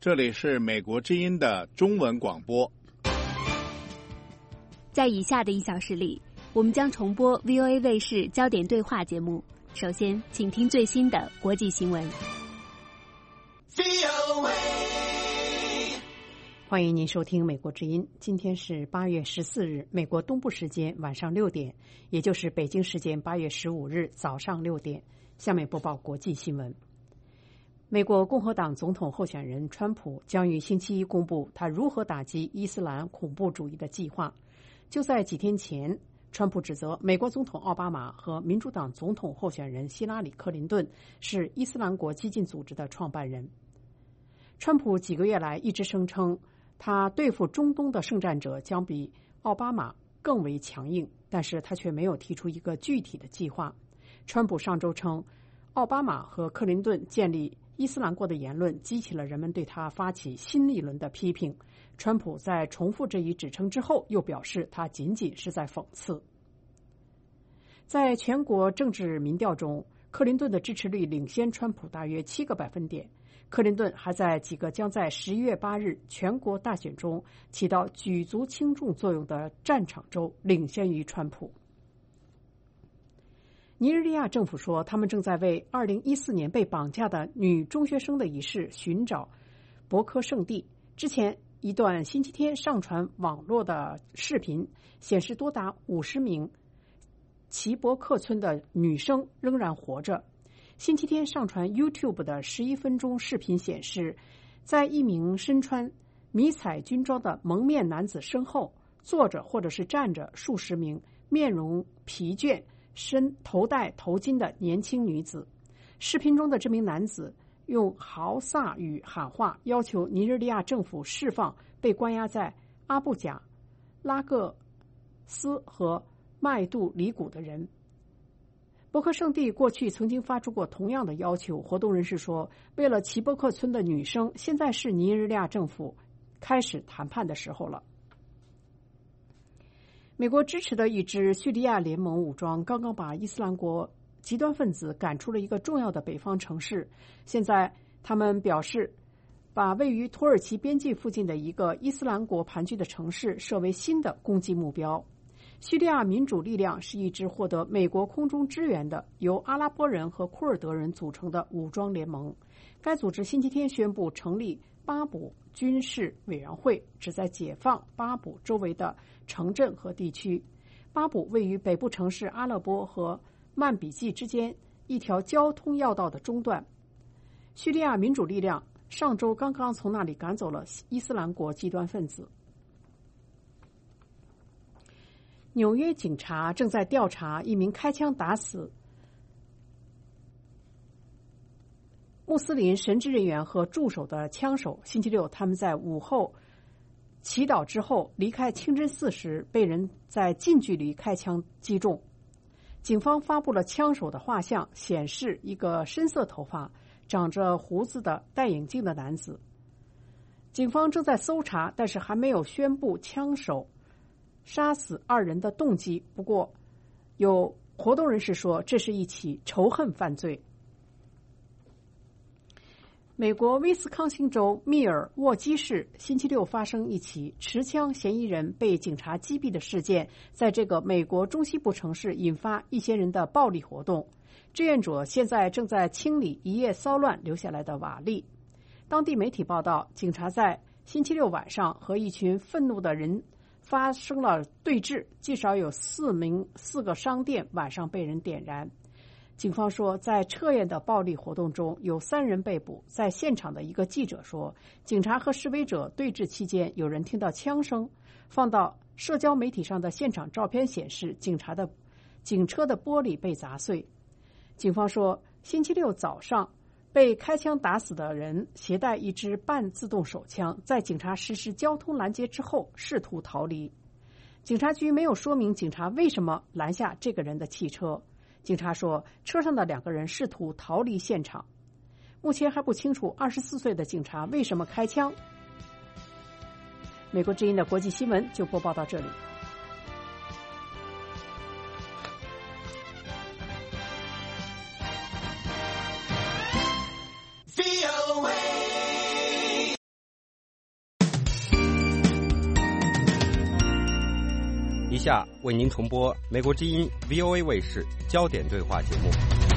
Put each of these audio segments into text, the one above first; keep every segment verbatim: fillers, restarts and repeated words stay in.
这里是美国之音的中文广播。 在以下的一小时里，我们将重播 V O A 卫视焦点对话节目。首先，请听最新的国际新闻。 欢迎您收听美国之音。今天是八月十四日，美国东部时间晚上六点，也就是北京时间八月十五日早上六点。下面播报国际新闻。美国共和党总统候选人川普将于星期一公布他如何打击伊斯兰恐怖主义的计划。就在几天前，川普指责美国总统奥巴马和民主党总统候选人希拉里·克林顿是伊斯兰国激进组织的创办人。川普几个月来一直声称，他对付中东的圣战者将比奥巴马更为强硬，但是他却没有提出一个具体的计划。川普上周称，奥巴马和克林顿建立伊斯兰国的言论激起了人们对他发起新一轮的批评。川普在重复这一指称之后，又表示他仅仅是在讽刺。在全国政治民调中，克林顿的支持率领先川普大约七个百分点。克林顿还在几个将在十一月八日全国大选中起到举足轻重作用的战场州领先于川普。尼日利亚政府说，他们正在为二零一四年被绑架的女中学生的一事寻找博科圣地。之前一段星期天上传网络的视频显示，多达五十名齐伯克村的女生仍然活着。星期天上传 YouTube 的十一分钟视频显示，在一名身穿迷彩军装的蒙面男子身后坐着或者是站着数十名面容疲倦、身头戴头巾的年轻女子。视频中的这名男子用豪萨语喊话，要求尼日利亚政府释放被关押在阿布贾、拉各斯和麦杜里古的人。博克圣地过去曾经发出过同样的要求。活动人士说，为了齐伯克村的女生，现在是尼日利亚政府开始谈判的时候了。美国支持的一支叙利亚联盟武装刚刚把伊斯兰国极端分子赶出了一个重要的北方城市。现在他们表示，把位于土耳其边境附近的一个伊斯兰国盘踞的城市设为新的攻击目标。叙利亚民主力量是一支获得美国空中支援的由阿拉伯人和库尔德人组成的武装联盟。该组织星期天宣布成立巴卜军事委员会，旨在解放巴卜周围的城镇和地区。巴卜位于北部城市阿勒颇和曼比季之间一条交通要道的中段。叙利亚民主力量上周刚刚从那里赶走了伊斯兰国极端分子。纽约警察正在调查一名开枪打死穆斯林神职人员和助手的枪手。星期六，他们在午后祈祷之后离开清真寺时，被人在近距离开枪击中。警方发布了枪手的画像，显示一个深色头发、长着胡子的戴眼镜的男子。警方正在搜查，但是还没有宣布枪手杀死二人的动机。不过，有活动人士说，这是一起仇恨犯罪。美国威斯康星州密尔沃基市星期六发生一起持枪嫌疑人被警察击毙的事件，在这个美国中西部城市引发一些人的暴力活动。志愿者现在正在清理一夜骚乱留下来的瓦砾。当地媒体报道，警察在星期六晚上和一群愤怒的人发生了对峙，至少有四名四个商店晚上被人点燃。警方说，在彻夜的暴力活动中有三人被捕。在现场的一个记者说，警察和示威者对峙期间，有人听到枪声。放到社交媒体上的现场照片显示，警察的警车的玻璃被砸碎。警方说，星期六早上被开枪打死的人携带一支半自动手枪，在警察实施交通拦截之后试图逃离。警察局没有说明警察为什么拦下这个人的汽车。警察说，车上的两个人试图逃离现场。目前还不清楚二十四岁的警察为什么开枪。美国之音的国际新闻就播报到这里。 下为您重播美国之音 V O A 卫视焦点对话节目。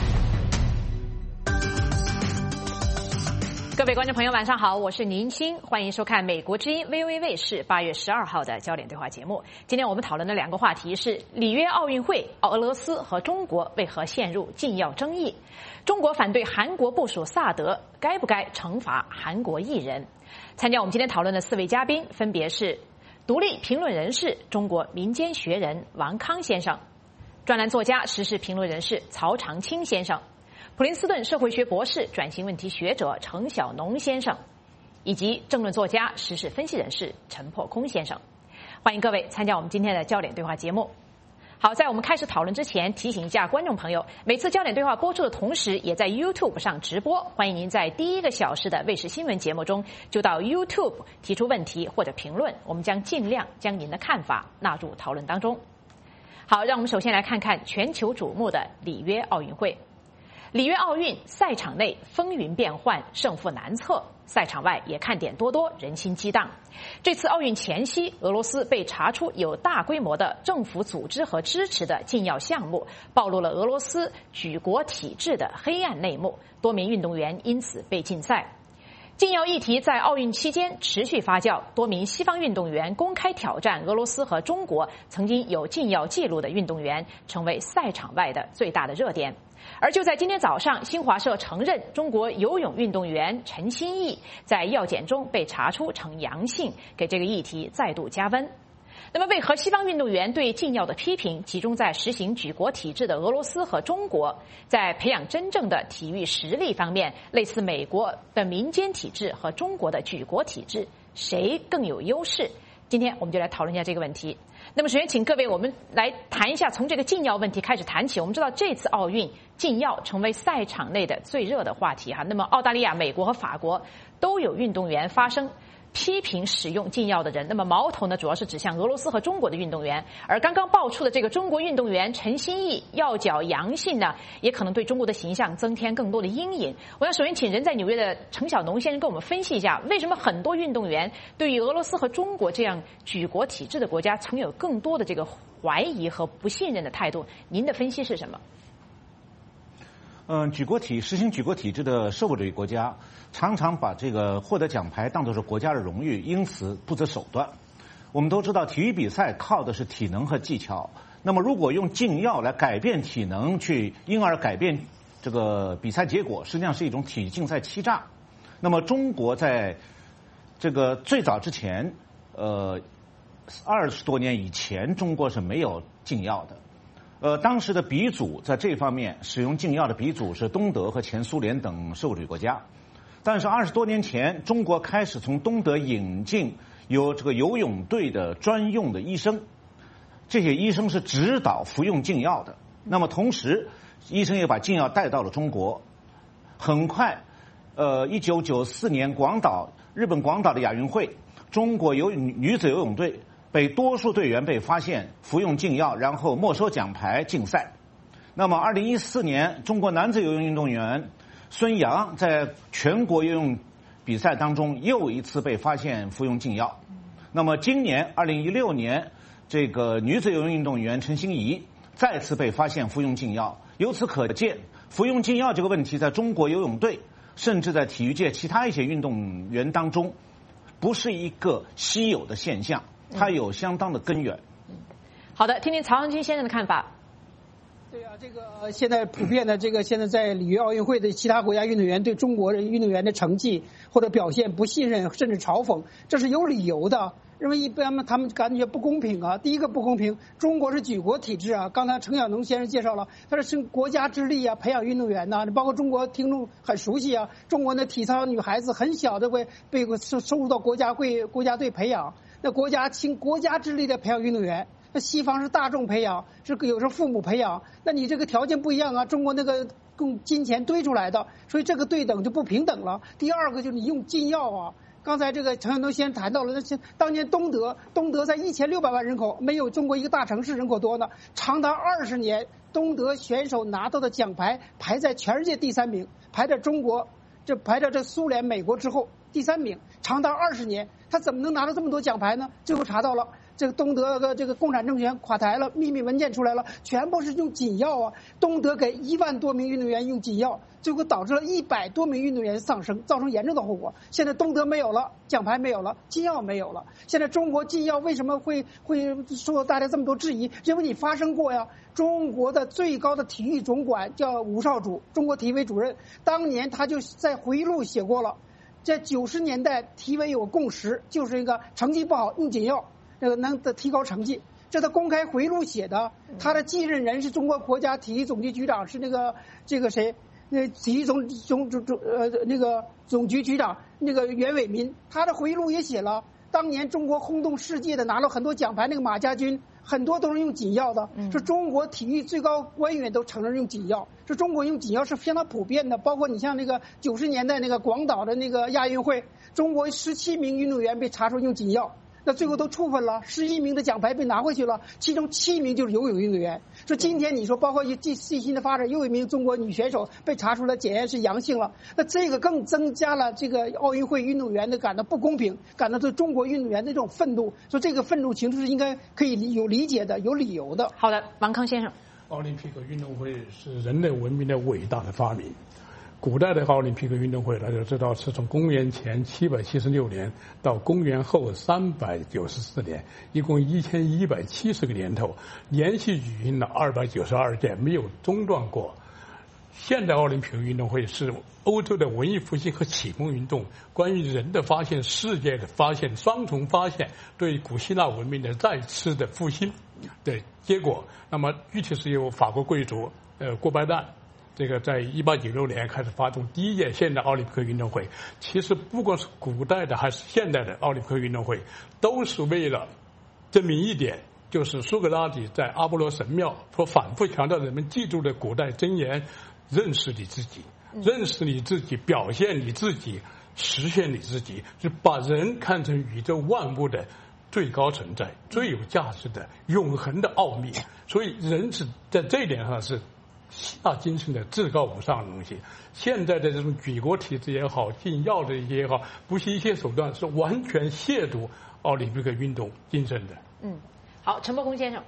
各位观众朋友晚上好，我是宁青，欢迎收看美国之音 V O A 卫视八月十二号的焦点对话节目。今天我们讨论的两个话题是里约奥运会，俄罗斯和中国为何陷入禁药争议？中国反对韩国部署萨德，该不该惩罚韩国艺人？参加我们今天讨论的四位嘉宾分别是独立评论人士、中国民间学人王康先生，专栏作家、时事评论人士曹长青先生，普林斯顿社会学博士、转型问题学者程晓农先生，以及政论作家、时事分析人士陈破空先生。欢迎各位参加我们今天的焦点对话节目。好，在我们开始讨论之前，提醒一下观众朋友，每次焦点对话播出的同时，也在 YouTube 上直播。欢迎您在第一个小时的卫视新闻节目中，就到 YouTube 提出问题或者评论，我们将尽量将您的看法纳入讨论当中。好，让我们首先来看看全球瞩目的里约奥运会。里约奥运赛场内风云变幻，胜负难测，赛场外也看点多多，人心激荡。这次奥运前夕，俄罗斯被查出有大规模的政府组织和支持的禁药项目，暴露了俄罗斯举国体制的黑暗内幕，多名运动员因此被禁赛。禁药议题在奥运期间持续发酵，多名西方运动员公开挑战俄罗斯和中国曾经有禁药记录的运动员，成为赛场外的最大的热点。而就在今天早上，新华社承认中国游泳运动员陈欣毅在药检中被查出呈阳性，给这个议题再度加温。那么为何西方运动员对禁药的批评集中在实行举国体制的俄罗斯和中国，在培养真正的体育实力方面，类似美国的民间体制和中国的举国体制，谁更有优势？今天我们就来讨论一下这个问题。那么首先请各位我们来谈一下，从这个禁药问题开始谈起。我们知道这次奥运禁药成为赛场内的最热的话题哈。那么澳大利亚、美国和法国都有运动员发声批评使用禁药的人，那么矛头呢主要是指向俄罗斯和中国的运动员。而刚刚爆出的这个中国运动员陈欣毅药检阳性呢，也可能对中国的形象增添更多的阴影。我想首先请人在纽约的程晓农先生跟我们分析一下，为什么很多运动员对于俄罗斯和中国这样举国体制的国家存有更多的这个怀疑和不信任的态度？您的分析是什么？ 嗯，举国体实行举国体制的社会主义国家，常常把这个获得奖牌当作是国家的荣誉，因此不择手段。我们都知道，体育比赛靠的是体能和技巧。那么，如果用禁药来改变体能，去因而改变这个比赛结果，实际上是一种体育竞赛欺诈。那么，中国在这个最早之前，呃，二十多年以前，中国是没有禁药的。呃，当时的鼻祖在这方面使用禁药的鼻祖是东德和前苏联等社会主义国家。但是二十多年前，中国开始从东德引进有这个游泳队的专用的医生，这些医生是指导服用禁药的。那么同时，医生也把禁药带到了中国。很快，呃，一九九四年广岛日本广岛的亚运会，中国游女子游泳队被多数队员被发现服用禁药，然后没收奖牌禁赛。那么二零一四年，中国男子游泳运动员孙杨在全国游泳比赛当中又一次被发现服用禁药。那么今年二零一六年，这个女子游泳运动员陈欣怡再次被发现服用禁药。由此可见，服用禁药这个问题在中国游泳队甚至在体育界其他一些运动员当中不是一个稀有的现象，它有相当的根源。 好的，听听曹长青先生的看法。 对啊，这个现在普遍的这个现在在里约奥运会的其他国家运动员对中国运动员的成绩或者表现不信任甚至嘲讽，这是有理由的。认为一般他们感觉不公平啊。第一个不公平，中国是举国体制啊。刚才程晓农先生介绍了，他是尽国家之力啊，培养运动员呐、啊。包括中国听众很熟悉啊，中国的体操女孩子很小的会被收收入到国家队国家队培养，那国家倾国家之力的培养运动员。那西方是大众培养，是有时候父母培养，那你这个条件不一样啊。中国那个用金钱堆出来的，所以这个对等就不平等了。第二个就是你用禁药啊。刚才这个程晓农先谈到了，那些当年东德，东德在一千六百万人口，没有中国一个大城市人口多呢。长达二十年，东德选手拿到的奖牌排在全世界第三名，排在中国，这排在这苏联、美国之后第三名，长达二十年，他怎么能拿到这么多奖牌呢？最后查到了， 这个东德的这个共产政权垮台了，秘密文件出来了，全部是用紧药啊。东德给一万多名运动员用紧药，最后导致了一百多名运动员丧生，造成严重的后果。现在东德没有了，奖牌没有了，禁药没有了。现在中国禁药为什么会会受到大家这么多质疑？因为你发生过呀。中国的最高的体育总管叫吴少主，中国体委主任，当年他就在回忆录写过了。在九十年代，体委有共识，就是一个成绩不好用紧药，这个能提高成绩。这他公开回忆录写的，他的继任人是中国国家体育总局局长，是那个这个谁，那体育总总总总呃那个总局局长那个袁伟民，他的回忆录也写了，当年中国轰动世界的拿了很多奖牌那个马家军，很多都是用紧药的，是中国体育最高官员都承认用紧药，是中国用紧药是相当普遍的。包括你像那个九十年代那个广岛的那个亚运会，中国十七名运动员被查出用紧药，那最后都处分了，十一名的奖牌被拿回去了，其中七名就是游泳运动员。说今天你说包括最最新的发展，又一名中国女选手被查出来检验是阳性了，那这个更增加了这个奥运会运动员的感到不公平，感到对中国运动员的这种愤怒。说这个愤怒情绪是应该可以有理解的，有理由的。 好的，王康先生， 奥林匹克运动会是人类文明的伟大的发明。古代的奥林匹克运动会，大家知道是从公元前七百七十六年到公元后三百九十四年，一共一千一百七十个年头，连续举行了二百九十二届，没有中断过。现代奥林匹克运动会是欧洲的文艺复兴和启蒙运动，关于人的发现、世界的发现、双重发现，对古希腊文明的再次的复兴的结果。那么具体是由法国贵族呃郭拜旦。这个在一八九六年开始发动第一届现代奥林匹克运动会，其实不管是古代的还是现代的奥林匹克运动会，都是为了证明一点，就是苏格拉底在阿波罗神庙所反复强调人们记住的古代箴言：认识你自己，认识你自己，表现你自己，实现你自己，是把人看成宇宙万物的最高存在、最有价值的永恒的奥秘。所以人是在这一点上是希腊精神的至高无上的东西。现在的这种举国体制也好，禁药的也好，不惜一切手段，是完全亵渎奥林匹克运动精神的。 嗯，好，陈伯公先生，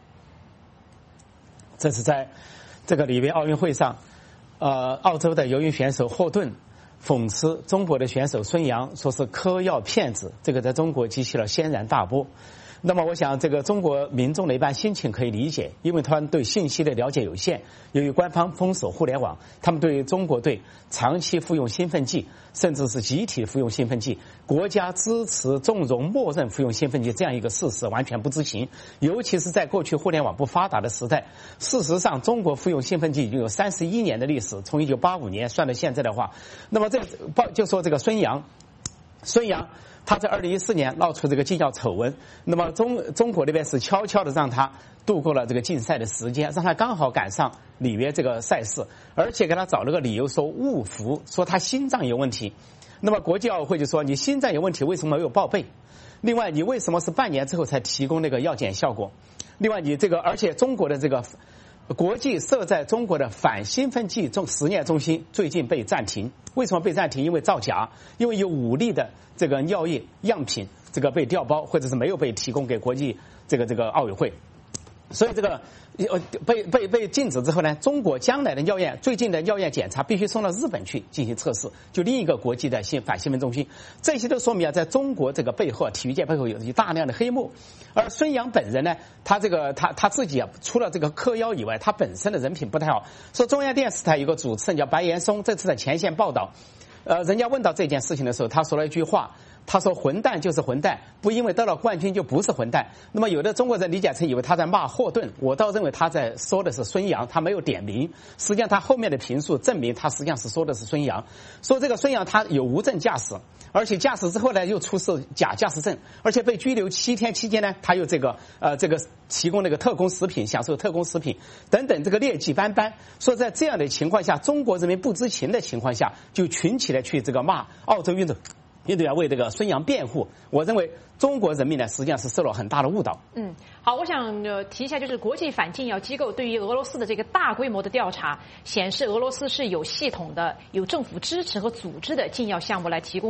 这是在这个里约奥运会上，呃，澳洲的游泳选手霍顿讽刺中国的选手孙杨，说是嗑药骗子，这个在中国激起了轩然大波。那么我想这个中国民众的一般心情可以理解，因为他们对信息的了解有限，由于官方封锁互联网，他们对中国队长期服用兴奋剂，甚至是集体服用兴奋剂，国家支持纵容默认服用兴奋剂这样一个事实完全不知情。尤其是在过去互联网不发达的时代，事实上中国服用兴奋剂已经有三十一年的历史，从一九八五年算到现在的话，那么这就说这个孙杨孙杨他在二零一四年闹出这个禁药丑闻，那么中中国那边是悄悄的让他度过了这个禁赛的时间，让他刚好赶上里约这个赛事，而且给他找了个理由说误服，说他心脏有问题。那么国际奥委会就说你心脏有问题为什么没有报备？另外你为什么是半年之后才提供那个药检效果？另外你这个而且中国的这个国际设在中国的反兴奋剂中实验中心最近被暂停，为什么被暂停？因为造假，因为有五例的这个尿液样品这个被调包，或者是没有被提供给国际这个这个奥委会，所以这个呃被被被禁止之后呢，中国将来的尿验最近的尿验检查必须送到日本去进行测试，就另一个国际的性反兴奋中心，这些都说明啊，在中国这个背后，体育界背后有大量的黑幕。而孙杨本人呢，他这个他他自己啊，除了这个嗑药以外，他本身的人品不太好。说中央电视台有个主持人叫白岩松，这次在前线报道，呃，人家问到这件事情的时候，他说了一句话。他说混蛋就是混蛋，不因为得了冠军就不是混蛋。那么有的中国人理解成以为他在骂霍顿，我倒认为他在说的是孙杨，他没有点名。实际上他后面的评述证明他实际上是说的是孙杨，说这个孙杨他有无证驾驶，而且驾驶之后呢又出示假驾驶证，而且被拘留七天期间呢，他又这个呃这个提供那个特供食品，享受特供食品等等，这个劣迹斑斑。说在这样的情况下，中国人民不知情的情况下，就群起来去这个骂澳洲运动。运动员为这个孙杨辩护，我认为中国人民呢实际上是受了很大的误导。 嗯，好，我想呃提一下，就是国际反禁药机构对于俄罗斯的这个大规模的调查显示，俄罗斯是有系统的、有政府支持和组织的禁药项目来提供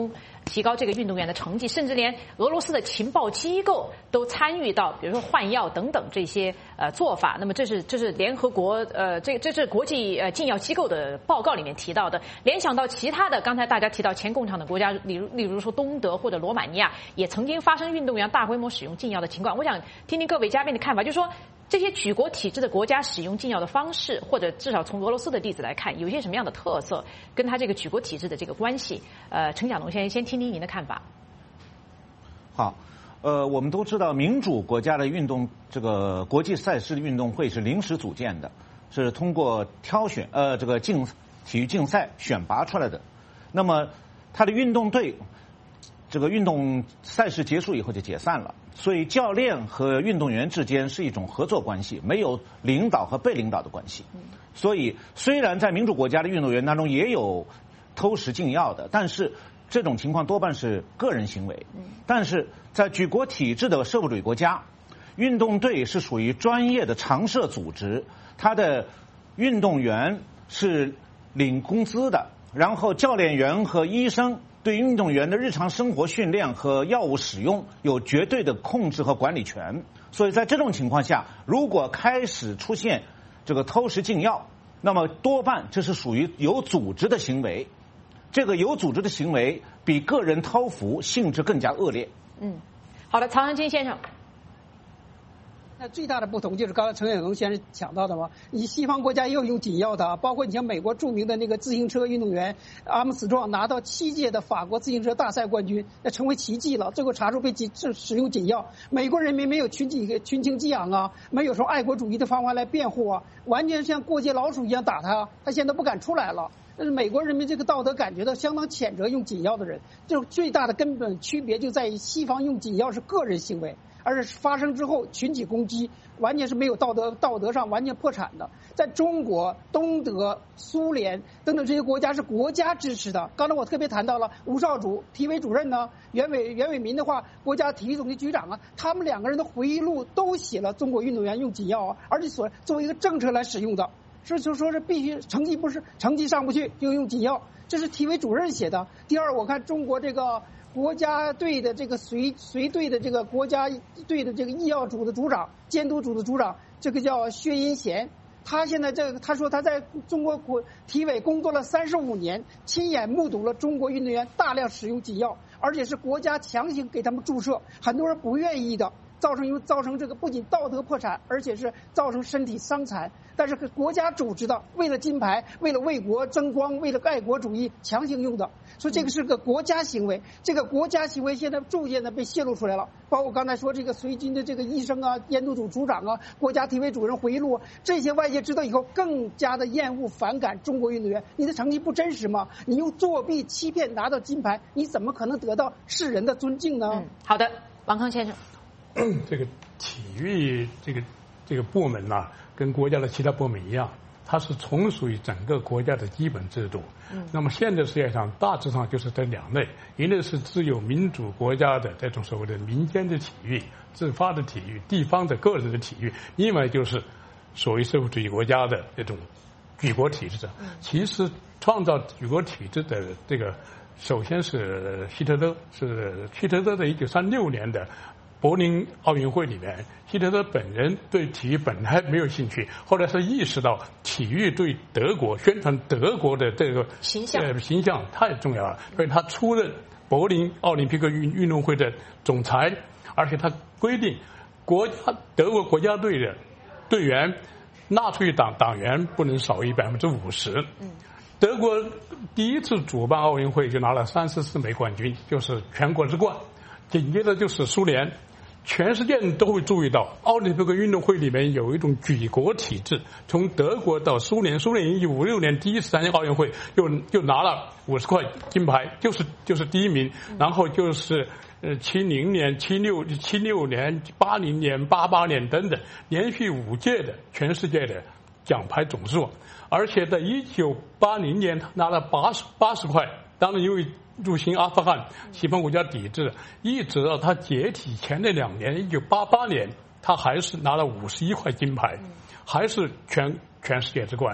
提高这个运动员的成绩，甚至连俄罗斯的情报机构都参与到，比如说换药等等这些呃做法。那么这是这是联合国呃这这是国际呃禁药机构的报告里面提到的。联想到其他的，刚才大家提到前共产的国家，例如例如说东德或者罗马尼亚，也曾经发生运动员大规模使用禁药的情况。我想听听各位嘉宾的看法，就是说这些举国体制的国家使用禁药的方式，或者至少从俄罗斯的例子来看，有一些什么样的特色，跟他这个举国体制的这个关系？呃，陈甲龙先生先听听您的看法。 好，呃，我们都知道，民主国家的运动这个国际赛事运动会是临时组建的，是通过挑选呃这个竞体育竞赛选拔出来的。那么他的运动队，这个运动赛事结束以后就解散了，所以教练和运动员之间是一种合作关系，没有领导和被领导的关系。所以虽然在民主国家的运动员当中也有偷食禁药的，但是这种情况多半是个人行为。但是在举国体制的社会主义国家，运动队是属于专业的常设组织，他的运动员是领工资的，然后教练员和医生对运动员的日常生活训练和药物使用有绝对的控制和管理权。所以在这种情况下，如果开始出现这个偷食禁药，那么多半这是属于有组织的行为。这个有组织的行为比个人偷服性质更加恶劣。 嗯，好的，曹长青先生。 那最大的不同就是刚才陈远龙先生讲到的嘛，你西方国家也有用禁药的，包括你像美国著名的那个自行车运动员阿姆斯壮拿到七届的法国自行车大赛冠军，那成为奇迹了。最后查出被禁使用禁药，美国人民没有群体群情激昂啊，没有说爱国主义的方法来辩护啊，完全像过街老鼠一样打他，他现在不敢出来了。但是美国人民这个道德感觉到相当谴责用禁药的人，就最大的根本区别就在于西方用禁药是个人行为，而是发生之后群体攻击，完全是没有道德道德上完全破产的。在中国、东德、苏联等等这些国家是国家支持的。刚才我特别谈到了吴少主、体委主任呢，袁伟袁伟民的话，国家体育总局局长啊，他们两个人的回忆录都写了中国运动员用禁药啊，而且所作为一个政策来使用的。是就说是必须成绩不是成绩上不去就用禁药，这是体委主任写的。第二，我看中国这个国家队的这个随随队的这个国家队的这个医药组的组长、监督组的组长，这个叫薛英贤。他现在这个他说他在中国国体委工作了三十五年，亲眼目睹了中国运动员大量使用禁药，而且是国家强行给他们注射，很多人不愿意的。造成因为造成这个不仅道德破产，而且是造成身体伤残。但是国家组织的，为了金牌，为了为国争光，为了爱国主义强行用的，所以这个是个国家行为。这个国家行为现在逐渐的被泄露出来了，包括刚才说这个随军的这个医生啊、监督组组长啊、国家体委主任回忆录，这些外界知道以后更加的厌恶反感中国运动员。你的成绩不真实吗？你用作弊欺骗拿到金牌，你怎么可能得到世人的尊敬呢？ 嗯，好的，王康先生。 这个体育这个这个部门呐、啊，跟国家的其他部门一样，它是从属于整个国家的基本制度。嗯，那么现在世界上大致上就是这两类，一类是自由民主国家的这种所谓的民间的体育、自发的体育、地方的个人的体育，另外就是所谓社会主义国家的这种举国体制。其实创造举国体制的这个，首先是希特勒，是希特勒的一九三六年的柏林奥运会里面，希特勒本人对体育本来没有兴趣，后来是意识到体育对德国宣传德国的这个形象、 呃、形象太重要了，所以他出任柏林奥林匹克运运动会的总裁，而且他规定国家德国国家队的队员纳粹党党员不能少于百分之五十。嗯，德国第一次主办奥运会就拿了三十四枚冠军，就是全国之冠。紧接着就是苏联，全世界人都会注意到，奥林匹克运动会里面有一种举国体制。从德国到苏联，苏联一九五六年第一次参加奥运会，又又拿了五十块金牌，就是就是第一名。然后就是呃七零年、七六七六年、八零年、八八年等等，连续五届的全世界的奖牌总数。而且在一九八零年拿了八十八十块，当然因为入侵阿富汗，西方国家抵制，一直到他解体前的两年，一九八八年，他还是拿了五十一块金牌，还是全全世界之冠。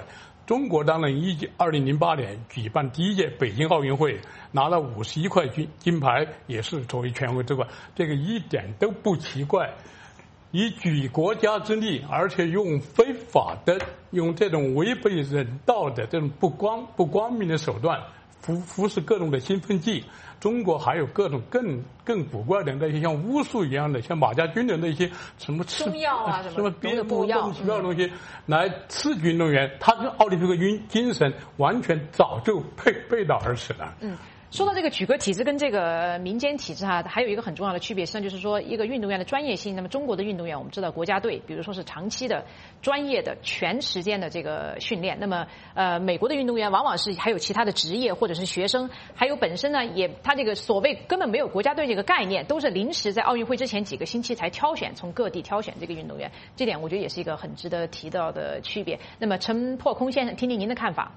中国当然一二零零八年举办第一届北京奥运会，拿了五十一块金金牌，也是作为全国之冠，这个一点都不奇怪。以举国家之力，而且用非法的、用这种违背人道的、这种不光不光明的手段，服服食各种的兴奋剂。中国还有各种更更古怪的那些像巫术一样的，像马家军的那些什么中药啊， 什么别的补药、 奇妙的东西，来刺激运动员。他跟奥林匹克运精神完全早就背背道而驰了。 嗯。说到这个举国体制跟这个民间体制哈，还有一个很重要的区别，实际上就是说一个运动员的专业性。那么中国的运动员，我们知道国家队，比如说是长期的、专业的、全时间的这个训练。那么呃，美国的运动员往往是还有其他的职业或者是学生，还有本身呢也他这个所谓根本没有国家队这个概念，都是临时在奥运会之前几个星期才挑选，从各地挑选这个运动员。这点我觉得也是一个很值得提到的区别。那么陈破空先生，听听您的看法。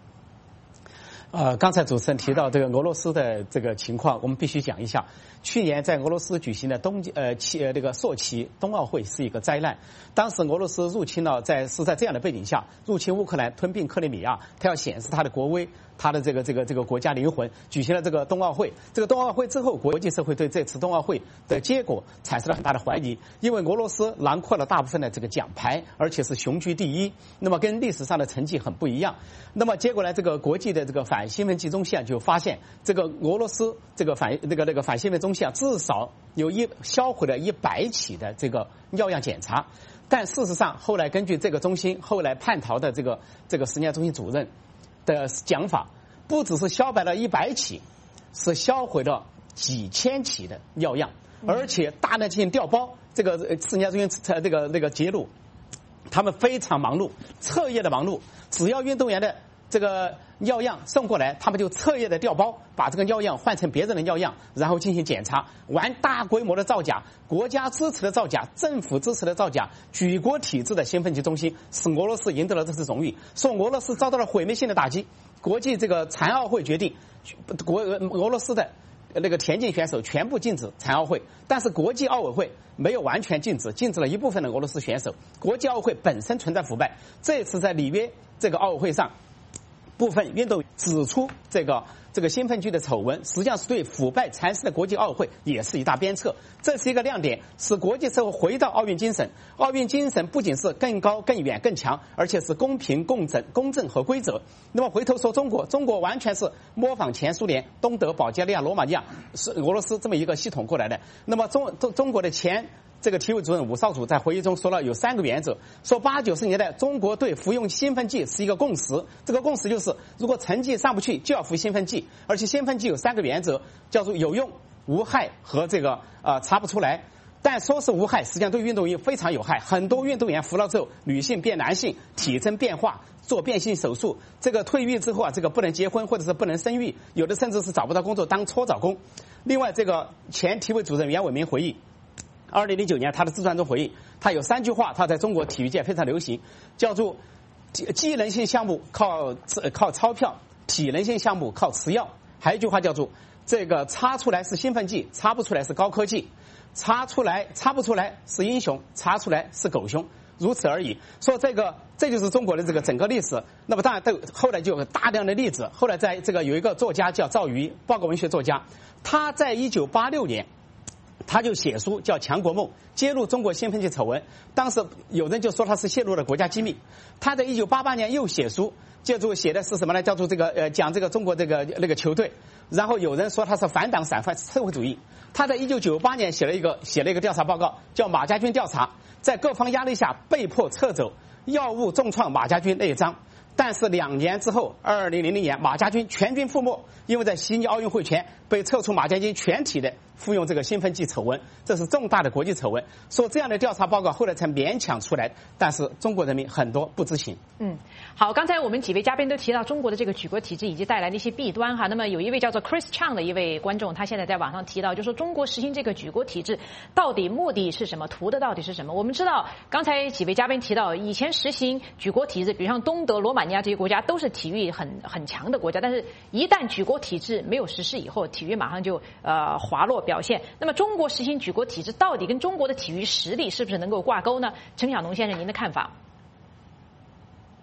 呃，刚才主持人提到这个俄罗斯的这个情况，我们必须讲一下。去年在俄罗斯举行的冬呃期呃这个索契冬奥会是一个灾难。当时俄罗斯入侵了，在是在这样的背景下入侵乌克兰，吞并克里米亚，他要显示他的国威，他的这个这个这个国家灵魂，举行了这个冬奥会。这个冬奥会之后，国际社会对这次冬奥会的结果产生了很大的怀疑，因为俄罗斯囊括了大部分的这个奖牌，而且是雄居第一，那么跟历史上的成绩很不一样。那么结果呢，这个国际的这个反兴奋剂中心啊就发现，这个俄罗斯这个反那个那个反兴奋中心啊至少有一销毁了一百起的这个药样检查。但事实上，后来根据这个中心后来叛逃的这个这个实验中心主任的讲法，不只是销毁了一百起，是销毁了几千起的药样，而且大量进行调包。这个实验中心这个那个揭露，他们非常忙碌，彻夜的忙碌，只要运动员的这个药样送过来，他们就彻夜的调包，把这个药样换成别人的药样，然后进行检查，玩大规模的造假，国家支持的造假，政府支持的造假，举国体制的兴奋剂中心，使俄罗斯赢得了这次荣誉，说俄罗斯遭到了毁灭性的打击。国际这个残奥会决定，国俄罗斯的那个田径选手全部禁止残奥会，但是国际奥委会没有完全禁止，禁止了一部分的俄罗斯选手。国际奥委会本身存在腐败，这次在里约这个奥委会上，部分运动员指出这个这个兴奋剂的丑闻，实际上是对腐败缠身的国际奥委会也是一大鞭策。这是一个亮点，使国际社会回到奥运精神。奥运精神不仅是更高、更远、更强，而且是公平、公正、公正和规则。那么回头说中国，中国完全是模仿前苏联、东德、保加利亚、罗马尼亚、是俄罗斯这么一个系统过来的。那么中中中国的前这个体委主任伍少主在会议中说了有三个原则，说八九十年代中国对服用兴奋剂是一个共识，这个共识就是如果成绩上不去就要服兴奋剂，而且兴奋剂有三个原则，叫做有用、无害和这个呃查不出来。但说是无害，实际上对运动员非常有害。很多运动员服了之后，女性变男性，体征变化，做变性手术，这个退役之后啊，这个不能结婚或者是不能生育，有的甚至是找不到工作当搓澡工。另外，这个前体委主任袁伟民回忆，二零零九年他的自传中回忆，他有三句话，他在中国体育界非常流行，叫做技能性项目靠靠钞票，体能性项目靠吃药。还有一句话叫做这个擦出来是兴奋剂，擦不出来是高科技。查出来查不出来是英雄，查出来是狗熊，如此而已。说这个这就是中国的这个整个历史。那么当然都后来就有大量的例子。后来在这个有一个作家叫赵瑜，报告文学作家，他在一九八六年他就写书叫《强国梦》，揭露中国兴奋剂丑闻。当时有人就说他是泄露了国家机密。他在一九八八年又写书，叫做写的是什么呢？叫做这个呃讲这个中国这个那个球队。然后有人说他是反党反反社会主义。他在一九九八年写了一个写了一个调查报告，叫马家军调查，在各方压力下被迫撤走药物重创马家军那一章。但是两年之后，二零零零年，马家军全军覆没，因为在悉尼奥运会前被撤出马家军全体的服用这个兴奋剂丑闻，这是重大的国际丑闻。说这样的调查报告后来才勉强出来，但是中国人民很多不知情。 嗯，好，刚才我们几位嘉宾都提到中国的这个举国体制以及带来的一些弊端哈。那么有一位叫做 Chris Chang 的一位观众，他现在在网上提到，就说中国实行这个举国体制到底目的是什么，图的到底是什么？我们知道，刚才几位嘉宾提到，以前实行举国体制，比如像东德、罗马尼亚这些国家都是体育很很强的国家，但是一旦举国体制没有实施以后，体育马上就呃滑落表现。那么中国实行举国体制，到底跟中国的体育实力是不是能够挂钩呢？陈晓农先生，您的看法？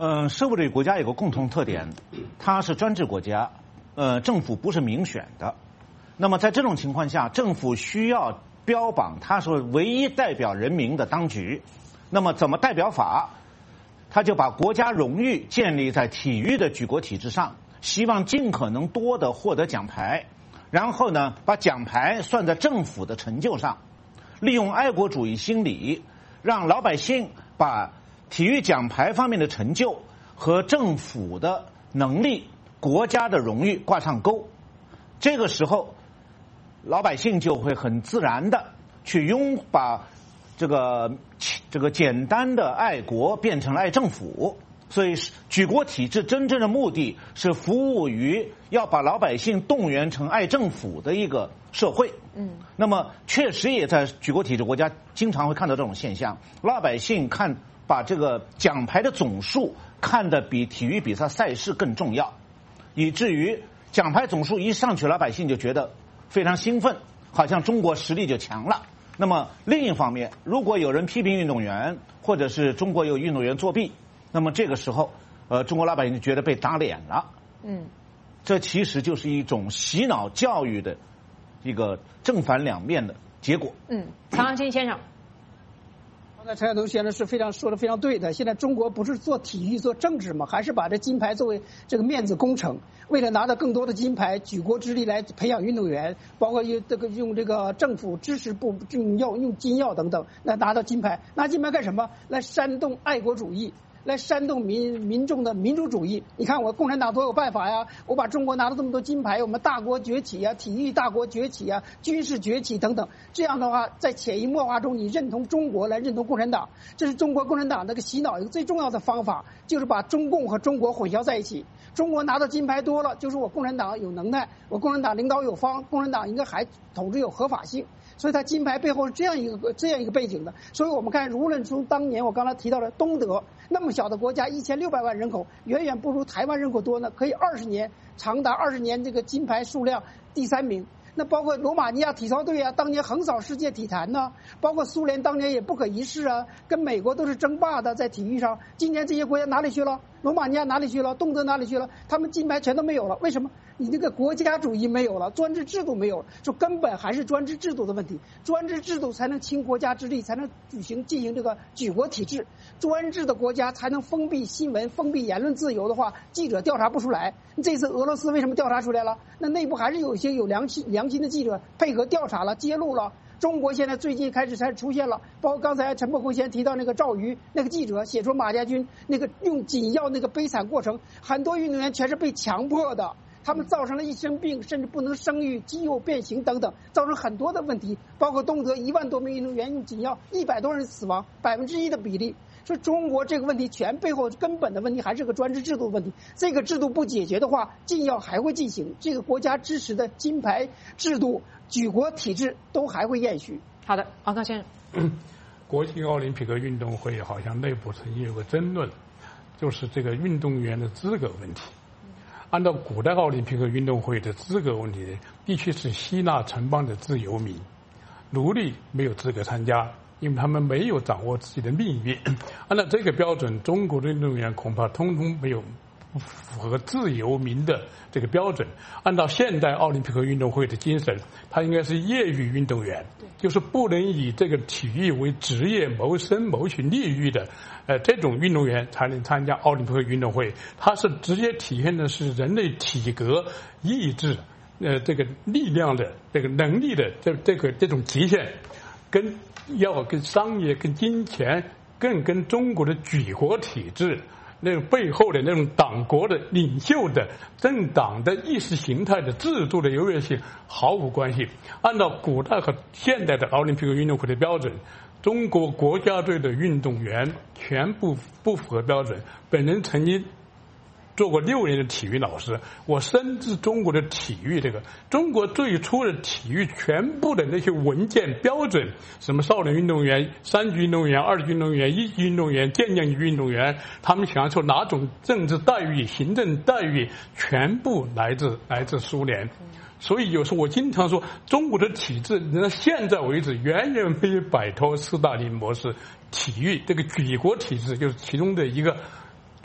嗯，社会主义国家有个共同特点，它是专制国家，呃，政府不是民选的。那么在这种情况下，政府需要标榜它是唯一代表人民的当局。那么怎么代表法？他就把国家荣誉建立在体育的举国体制上，希望尽可能多的获得奖牌，然后呢，把奖牌算在政府的成就上，利用爱国主义心理，让老百姓把体育奖牌方面的成就和政府的能力、国家的荣誉挂上钩。这个时候，老百姓就会很自然的去拥把这个这个简单的爱国变成了爱政府。所以举国体制真正的目的是服务于要把老百姓动员成爱政府的一个社会。嗯，那么确实也在举国体制国家经常会看到这种现象，老百姓看把这个奖牌的总数看得比体育比赛赛事更重要，以至于奖牌总数一上去，老百姓就觉得非常兴奋，好像中国实力就强了。那么另一方面，如果有人批评运动员，或者是中国有运动员作弊，那么这个时候，呃，中国老百姓就觉得被打脸了。嗯，这其实就是一种洗脑教育的一个正反两面的结果。 嗯，曹昂金先生。 刚才陈晓东先生是非常说的非常对的。现在中国不是做体育做政治吗？还是把这金牌作为这个面子工程？为了拿到更多的金牌，举国之力来培养运动员，包括用这个用这个政府支持部用药用金药等等，来拿到金牌。拿金牌干什么？来煽动爱国主义。来煽动民民众的民主主义。你看我共产党多有办法呀！我把中国拿了这么多金牌，我们大国崛起呀，体育大国崛起呀，军事崛起等等。这样的话，在潜移默化中，你认同中国，来认同共产党，这是中国共产党这个洗脑一个最重要的方法，就是把中共和中国混淆在一起。中国拿到金牌多了，就是我共产党有能耐，我共产党领导有方，共产党应该还统治有合法性。所以它金牌背后是这样一个这样一个背景的。所以我们看，无论从当年我刚才提到的东德那么小的国家，一千六百万人口，远远不如台湾人口多呢，可以二十年长达二十年这个金牌数量第三名。那包括罗马尼亚体操队啊，当年横扫世界体坛呢，包括苏联当年也不可一世啊，跟美国都是争霸的在体育上。今年这些国家哪里去了？罗马尼亚哪里去了？东德哪里去了？他们金牌全都没有了。为什么？你这个国家主义没有了，专制制度没有了，就根本还是专制制度的问题。专制制度才能倾国家之力，才能举行进行这个举国体制。专制的国家才能封闭新闻，封闭言论自由的话，记者调查不出来。这次俄罗斯为什么调查出来了？那内部还是有一些有良心良心的记者配合调查了，揭露了。中国现在最近开始才出现了，包括刚才陈伯公先提到那个赵瑜那个记者写出马家军那个用紧药那个悲惨过程，很多运动员全是被强迫的，他们造成了一身病，甚至不能生育、肌肉变形等等，造成很多的问题。包括东德一万多名运动员用紧药，一百多人死亡，百分之一的比例。说中国这个问题全背后根本的问题还是个专制制度问题，这个制度不解决的话，禁药还会进行，这个国家支持的金牌制度、举国体制都还会延续。 好的，王刚先生。 国际奥林匹克运动会好像内部曾经有个争论，就是这个运动员的资格问题。按照古代奥林匹克运动会的资格问题，必须是希腊城邦的自由民，奴隶没有资格参加，因为他们没有掌握自己的命运。按照这个标准，中国的运动员恐怕通通没有符合自由民的这个标准。按照现代奥林匹克运动会的精神，他应该是业余运动员，就是不能以这个体育为职业谋生谋取利益的呃这种运动员才能参加奥林匹克运动会。它是直接体现的是人类体格、意志呃这个力量的这个能力的这这个这种极限，跟要跟商业、跟金钱，更跟中国的举国体制那种背后的那种党国的领袖的政党的意识形态的制度的优越性毫无关系。按照古代和现代的奥林匹克运动会的标准，中国国家队的运动员全部不符合标准。本人曾经做过六年的体育老师，我深知中国的体育这个中国最初的体育全部的那些文件标准，什么少年运动员、三级运动员、二级运动员、一级运动员、健将级运动员，他们享受哪种政治待遇、行政待遇，全部来自来自苏联。所以有时候我经常说，中国的体制到现在为止远远没有摆脱斯大林模式。体育这个举国体制就是其中的一个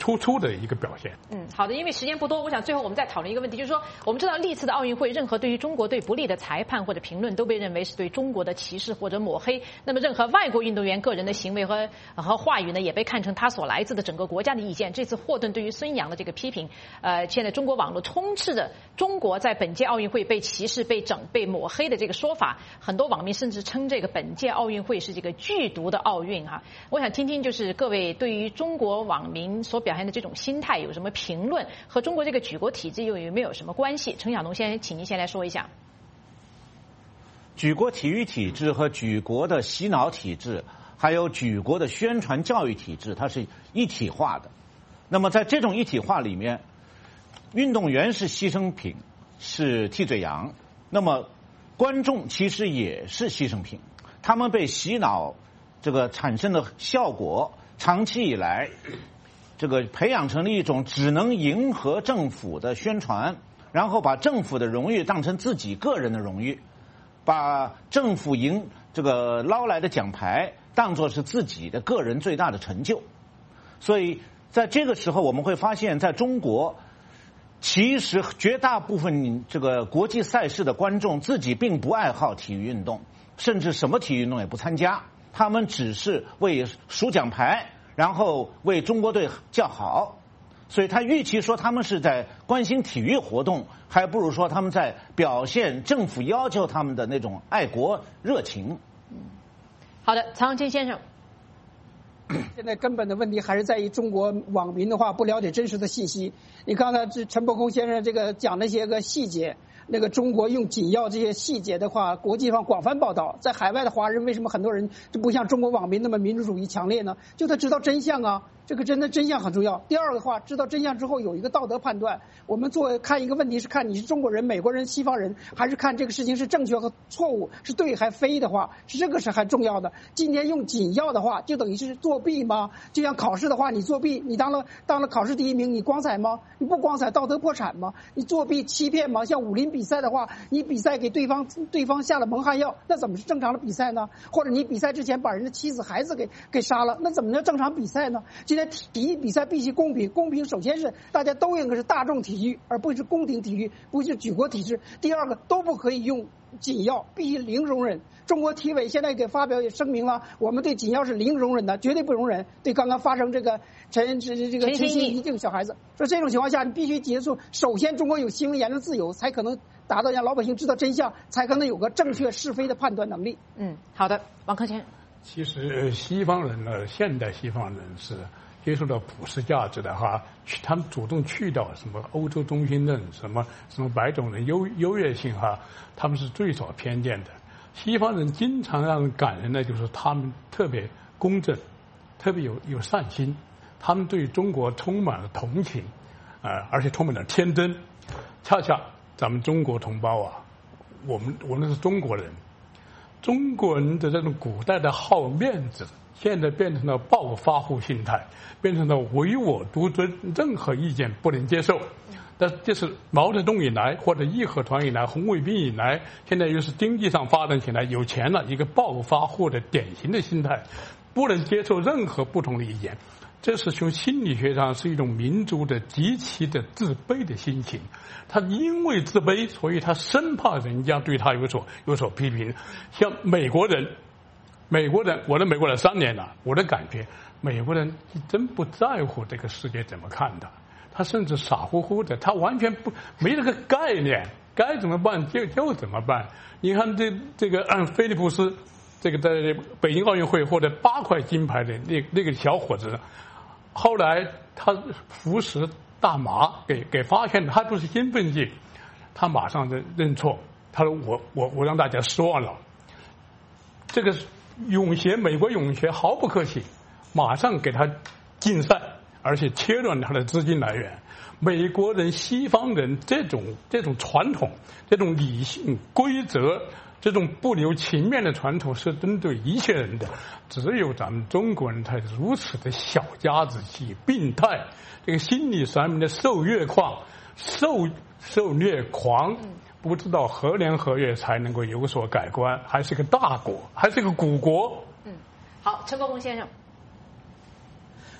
突出的一个表现。 嗯，好的，因为时间不多，我想最后我们再讨论一个问题，就是说，我们知道历次的奥运会，任何对于中国队不利的裁判或者评论，都被认为是对中国的歧视或者抹黑。那么，任何外国运动员个人的行为和和话语呢，也被看成他所来自的整个国家的意见。这次霍顿对于孙杨的这个批评，呃，现在中国网络充斥着中国在本届奥运会被歧视、被整、被抹黑的这个说法，很多网民甚至称这个本届奥运会是这个剧毒的奥运哈。我想听听，就是各位对于中国网民所表现的这种心态有什么评论，和中国这个举国体制又有没有什么关系？陈晓农先，请您先来说一下。 举国体育体制和举国的洗脑体制，还有举国的宣传教育体制，它是一体化的。那么在这种一体化里面，运动员是牺牲品，是替罪羊。那么观众其实也是牺牲品，他们被洗脑这个产生的效果，长期以来这个培养成了一种只能迎合政府的宣传，然后把政府的荣誉当成自己个人的荣誉，把政府赢这个捞来的奖牌当作是自己的个人最大的成就。所以在这个时候，我们会发现在中国，其实绝大部分这个国际赛事的观众自己并不爱好体育运动，甚至什么体育运动也不参加，他们只是为数奖牌，然后为中国队叫好。所以他与其说他们是在关心体育活动，还不如说他们在表现政府要求他们的那种爱国热情。 好的，曹永清先生。 现在根本的问题还是在于中国网民的话不了解真实的信息。你刚才这陈伯空先生这个讲那些个细节，那个中国用紧要这些细节的话，国际上广泛报道，在海外的华人为什么很多人就不像中国网民那么民主主义强烈呢？就他知道真相啊，这个真的真相很重要。第二个话，知道真相之后有一个道德判断。我们做看一个问题是看你是中国人、美国人、西方人，还是看这个事情是正确和错误，是对还非的话，是这个是很重要的。今天用紧要的话，就等于是作弊吗？就像考试的话，你作弊，你当了当了考试第一名，你光彩吗？你不光彩，道德破产吗？你作弊欺骗吗？像武林比赛的话，你比赛给对方对方下了蒙汗药，那怎么是正常的比赛呢？或者你比赛之前把人的妻子孩子给给杀了，那怎么叫正常比赛呢？今天体育比赛必须公平，公平首先是大家都应该是大众体育，而不是宫廷体育，不是举国体制。第二个都不可以用紧要，必须零容忍。中国体委现在给发表也声明了，我们对紧要是零容忍的，绝对不容忍。对刚刚发生这个陈这这个陈欣怡这个小孩子，说这种情况下你必须结束。首先，中国有新闻言论自由，才可能达到让老百姓知道真相，才可能有个正确是非的判断能力。 嗯，好的，王克勤。 其实西方人呢，现代西方人是接受到普世价值的哈，他们主动去掉什么欧洲中心论，什么什么白种人优优越性哈，他们是最少偏见的。西方人经常让人感人的就是他们特别公正，特别有有善心，他们对中国充满了同情，啊、呃，而且充满了天真。恰恰咱们中国同胞啊，我们我们是中国人，中国人的这种古代的好面子，现在变成了暴发户心态，变成了唯我独尊，任何意见不能接受。但这是毛泽东以来，或者义和团以来，红卫兵以来，现在又是经济上发展起来，有钱了，一个暴发户的典型的心态，不能接受任何不同的意见。这是从心理学上是一种民族的极其的自卑的心情。他因为自卑，所以他生怕人家对他有所有所批评。像美国人，美国人，我在美国人三年了，我的感觉，美国人真不在乎这个世界怎么看的。他甚至傻乎乎的，他完全不没这个概念，该怎么办就就怎么办。你看这这个嗯，菲利普斯，这个在北京奥运会获得八块金牌的那那个小伙子，后来他服食大麻，给给发现他不是兴奋剂，他马上认认错，他说我我我让大家失望了。这个泳协美国泳协毫不客气，马上给他禁赛。而且切断他的资金来源。美国人、西方人这种这种传统、这种理性规则、这种不留情面的传统是针对一切人的。只有咱们中国人才如此的小家子气、病态，这个心理上面的受虐狂、受受虐狂，不知道何年何月才能够有所改观，还是个大国，还是个古国。 嗯，好，陈国公先生。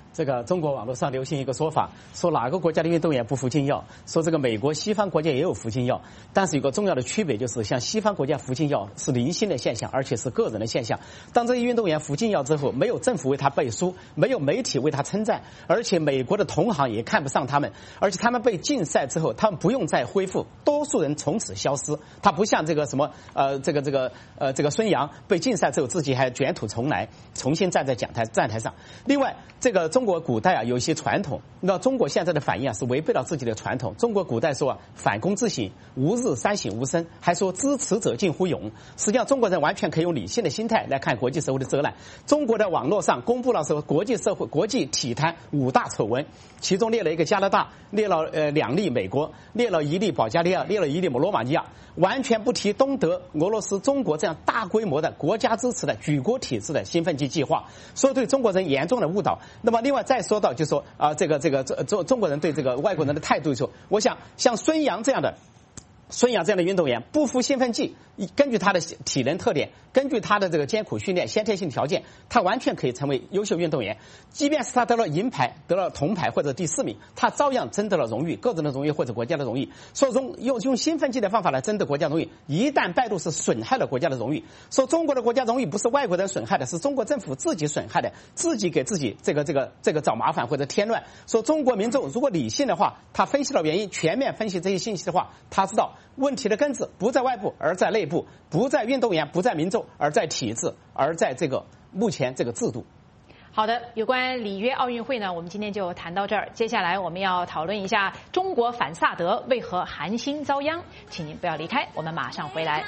这个中国网络上流行一个说法，说哪个国家的运动员不服禁药？说这个美国西方国家也有服禁药，但是有个重要的区别就是，像西方国家服禁药是零星的现象，而且是个人的现象。当这些运动员服禁药之后，没有政府为他背书，没有媒体为他称赞，而且美国的同行也看不上他们，而且他们被禁赛之后，他们不用再恢复，多数人从此消失。他不像这个什么呃这个这个呃这个孙杨被禁赛之后，自己还卷土重来，重新站在讲台站台上。另外，这个中国古代啊有一些传统，那中国现在的反应啊是违背了自己的传统。中国古代说啊，反躬自省，吾日三省吾身，还说知耻者近乎勇。实际上，中国人完全可以用理性的心态来看国际社会的责难。中国的网络上公布了说国际社会国际体坛五大丑闻，其中列了一个加拿大，列了呃两例美国，列了一例保加利亚，列了一例罗马尼亚，完全不提东德、俄罗斯、中国这样大规模的国家支持的举国体制的兴奋剂计划，所以对中国人严重的误导。那么另外再说到就说啊、呃，这个这个中中国人对这个外国人的态度，说我想像孙杨这样的。孙杨这样的运动员不服兴奋剂，根据他的体能特点，根据他的这个艰苦训练、先天性条件，他完全可以成为优秀运动员。即便是他得了银牌、得了铜牌或者第四名，他照样争得了荣誉，个人的荣誉或者国家的荣誉。所以说用用兴奋剂的方法来争得国家荣誉，一旦败露是损害了国家的荣誉。说中国的国家荣誉不是外国人损害的，是中国政府自己损害的，自己给自己这个这个这个找麻烦或者添乱。说中国民众如果理性的话，他分析了原因，全面分析这些信息的话，他知道问题的根子不在外部，而在内部；不在运动员，不在民众，而在体制，而在这个目前这个制度。 好的，有关里约奥运会呢，我们今天就谈到这儿。接下来我们要讨论一下中国反萨德为何寒心遭殃，请您不要离开，我们马上回来。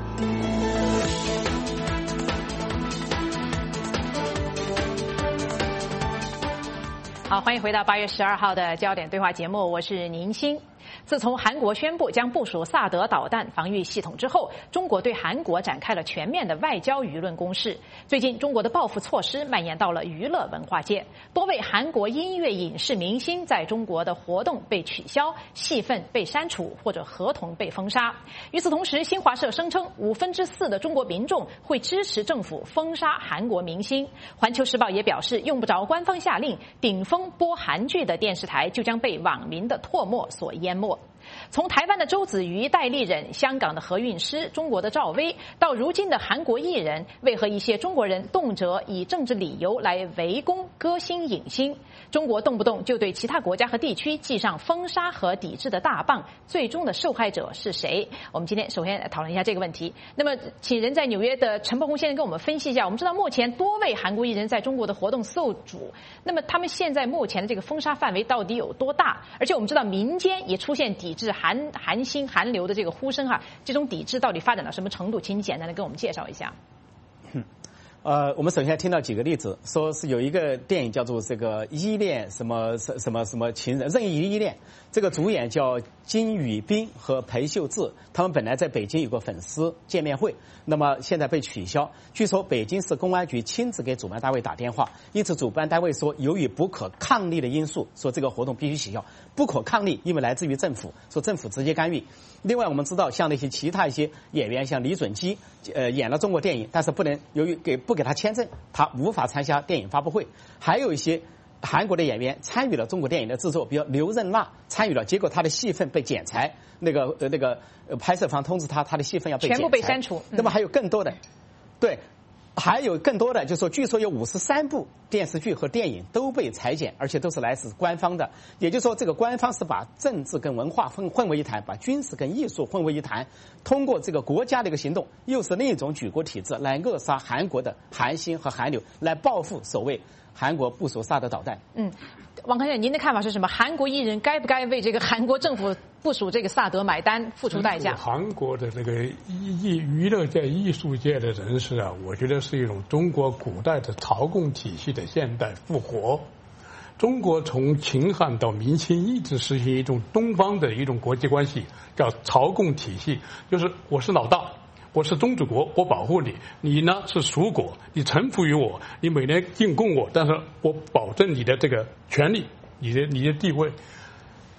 好，欢迎回到八月十二号的焦点对话节目，我是宁欣。自从韩国宣布将部署萨德导弹防御系统之后，中国对韩国展开了全面的外交舆论攻势。最近，中国的报复措施蔓延到了娱乐文化界，多位韩国音乐影视明星在中国的活动被取消，戏份被删除或者合同被封杀。与此同时，新华社声称五分之四的中国民众会支持政府封杀韩国明星。环球时报也表示，用不着官方下令，顶峰播韩剧的电视台就将被网民的唾沫所淹没。从台湾的周子瑜代理人、香港的何韵诗、中国的赵薇，到如今的韩国艺人，为何一些中国人动辄以政治理由来围攻歌星影星？中国动不动就对其他国家和地区记上封杀和抵制的大棒，最终的受害者是谁？我们今天首先来讨论一下这个问题。那么，请人在纽约的陈柏宏先生跟我们分析一下。我们知道，目前多位韩国艺人在中国的活动受阻，那么他们现在目前的这个封杀范围到底有多大？而且我们知道，民间也出现抵制韩韩星韩流的这个呼声哈，这种抵制到底发展到什么程度？请你简单的跟我们介绍一下。 呃，我们首先听到几个例子，说是有一个电影叫做这个依恋什么什什么什么情人任意依恋，这个主演叫金宇彬和裴秀智，他们本来在北京有个粉丝见面会，那么现在被取消。据说北京市公安局亲自给主办单位打电话，因此主办单位说由于不可抗力的因素，说这个活动必须取消。不可抗力因为来自于政府，说政府直接干预。另外我们知道像那些其他一些演员，像李准基呃演了中国电影，但是不能由于给不给他签证，他无法参加电影发布会。还有一些韩国的演员参与了中国电影的制作，比如刘任娜参与了，结果他的戏份被剪裁，那个呃那个呃拍摄方通知他他的戏份要被剪裁， 全部被删除。 那么还有更多的，对。还有更多的，就是说，据说有五十三部电视剧和电影都被裁剪，而且都是来自官方的。也就是说，这个官方是把政治跟文化混混为一谈，把军事跟艺术混为一谈，通过这个国家的一个行动，又是另一种举国体制来扼杀韩国的韩星和韩流，来报复所谓韩国部署萨德导弹。 嗯，王康先，您的看法是什么？韩国艺人该不该为这个韩国政府部署这个萨德买单，付出代价？ 韩国的这个艺娱乐界、艺术界的人士啊，我觉得是一种中国古代的朝贡体系的现代复活。中国从秦汉到明清一直实行一种东方的一种国际关系，叫朝贡体系，就是我是老大。我是宗主国，我保护你；你呢是属国，你臣服于我，你每年进贡我，但是我保证你的这个权利，你的你的地位。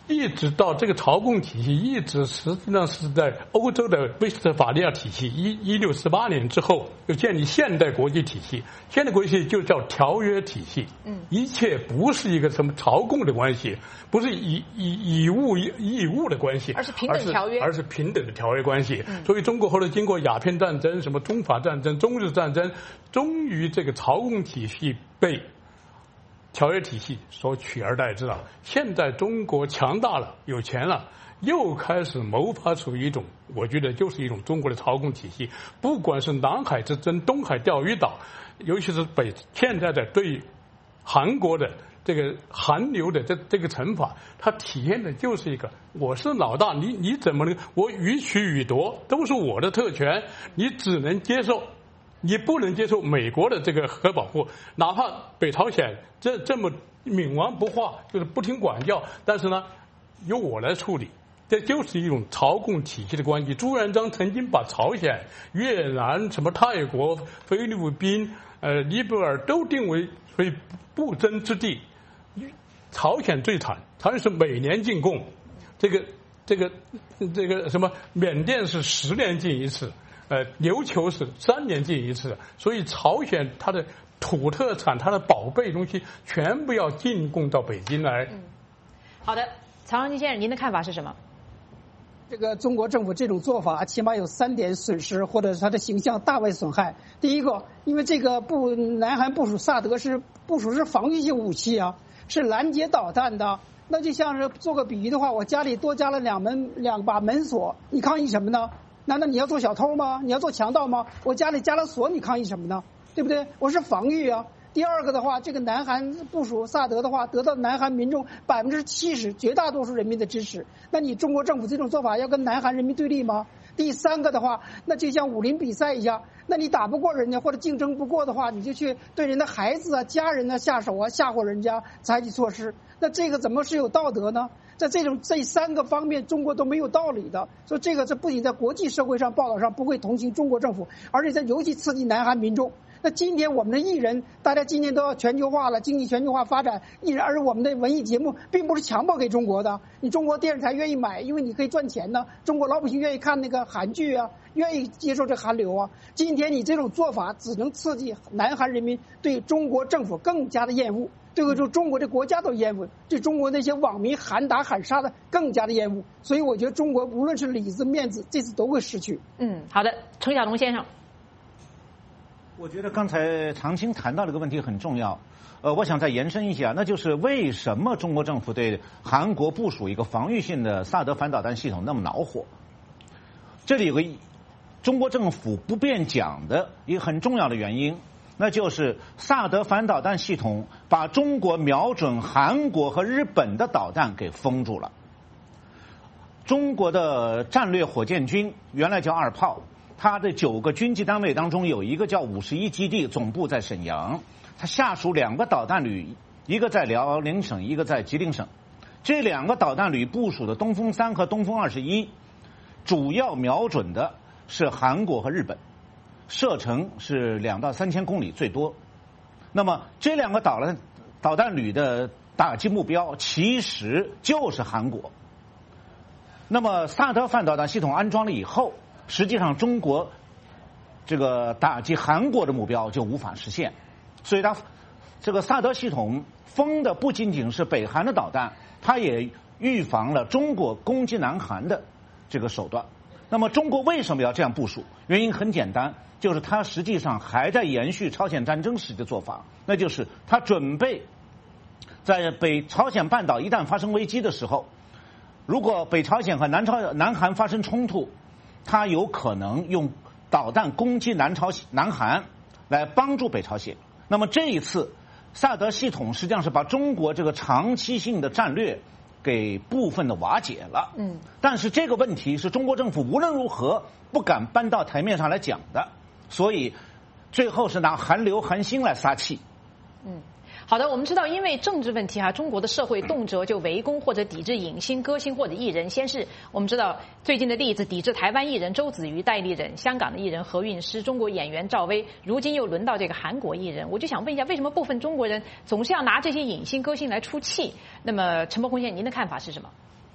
一直到这个朝贡体系，一直实际上是在欧洲的威斯特法利亚体系一一六四八年之后，又建立现代国际体系。现代国际体系就叫条约体系，嗯，一切不是一个什么朝贡的关系，不是以以以物义务的关系， 而是平等条约， 而是平等的条约关系。嗯、所以中国后来经过鸦片战争、什么中法战争、中日战争，终于这个朝贡体系被条约体系所取而代之了。现在中国强大了，有钱了，又开始谋发出一种，我觉得就是一种中国的朝贡体系。不管是南海之争、东海钓鱼岛，尤其是北现在的对韩国的这个韩流的这这个惩罚，它体现的就是一个我是老大，你你怎么能我予取予夺都是我的特权，你只能接受。你不能接受美国的这个核保护，哪怕北朝鲜这这么冥顽不化，就是不听管教，但是呢，由我来处理，这就是一种朝贡体系的关系。朱元璋曾经把朝鲜、越南、什么泰国、菲律宾、呃尼泊尔都定为为不争之地，朝鲜最惨，朝鲜是每年进贡，这个这个这个什么缅甸是十年进一次。呃，琉球是三年进一次，所以朝鲜它的土特产、它的宝贝东西全部要进贡到北京来。 嗯，好的，曹长青先生，您的看法是什么？ 这个中国政府这种做法，起码有三点损失，或者是它的形象大为损害。第一个，因为这个部南韩部署萨德是部署是防御性武器啊，是拦截导弹的。那就像是做个比喻的话，我家里多加了两门两把门锁，你抗议什么呢？难道你要做小偷吗？你要做强盗吗？我家里加了锁，你抗议什么呢？对不对？我是防御啊。第二个的话，这个南韩部署萨德的话，得到南韩民众百分之七十绝大多数人民的支持。那你中国政府这种做法要跟南韩人民对立吗？第三个的话，那就像武林比赛一样，那你打不过人家或者竞争不过的话，你就去对人的孩子啊、家人啊下手啊，吓唬人家，采取措施。那这个怎么是有道德呢？在这种这三个方面，中国都没有道理的，所以这个这不仅在国际社会上报道上不会同情中国政府，而且在尤其刺激南韩民众。那今天我们的艺人，大家今天都要全球化了，经济全球化发展，艺人而我们的文艺节目并不是强迫给中国的，你中国电视台愿意买，因为你可以赚钱呢。中国老百姓愿意看那个韩剧啊，愿意接受这韩流啊。今天你这种做法只能刺激南韩人民对中国政府更加的厌恶。这个就中国这国家都厌恶，对中国那些网民喊打喊杀的更加的厌恶，所以我觉得中国无论是里子面子，这次都会失去。 嗯，好的，程晓龙先生， 我觉得刚才常青谈到这个问题很重要，呃，我想再延伸一下，那就是为什么中国政府对韩国部署一个防御性的萨德反导弹系统那么恼火？这里有个中国政府不便讲的一个很重要的原因。那就是萨德反导弹系统把中国瞄准韩国和日本的导弹给封住了。中国的战略火箭军原来叫二炮，它的九个军级单位当中有一个叫五十一基地，总部在沈阳，它下属两个导弹旅，一个在辽宁省，一个在吉林省。这两个导弹旅部署的东风三和东风二十一，主要瞄准的是韩国和日本。射程是两到三千公里最多，那么这两个导弹导弹旅的打击目标其实就是韩国。那么萨德反导弹系统安装了以后，实际上中国这个打击韩国的目标就无法实现，所以它这个萨德系统封的不仅仅是北韩的导弹，它也预防了中国攻击南韩的这个手段。那么中国为什么要这样部署？原因很简单，就是它实际上还在延续朝鲜战争时的做法，那就是它准备在北朝鲜半岛一旦发生危机的时候，如果北朝鲜和南朝南韩发生冲突，它有可能用导弹攻击南朝南韩来帮助北朝鲜。那么这一次萨德系统实际上是把中国这个长期性的战略给部分的瓦解了。嗯，但是这个问题是中国政府无论如何不敢搬到台面上来讲的，所以最后是拿韩流韩星来撒气。 嗯，好的，我们知道，因为政治问题哈，中国的社会动辄就围攻或者抵制影星、歌星或者艺人。先是我们知道最近的例子，抵制台湾艺人周子瑜代理人，香港的艺人何韵诗，中国演员赵薇，如今又轮到这个韩国艺人。我就想问一下，为什么部分中国人总是要拿这些影星、歌星来出气？那么陈伯宏先生，您的看法是什么？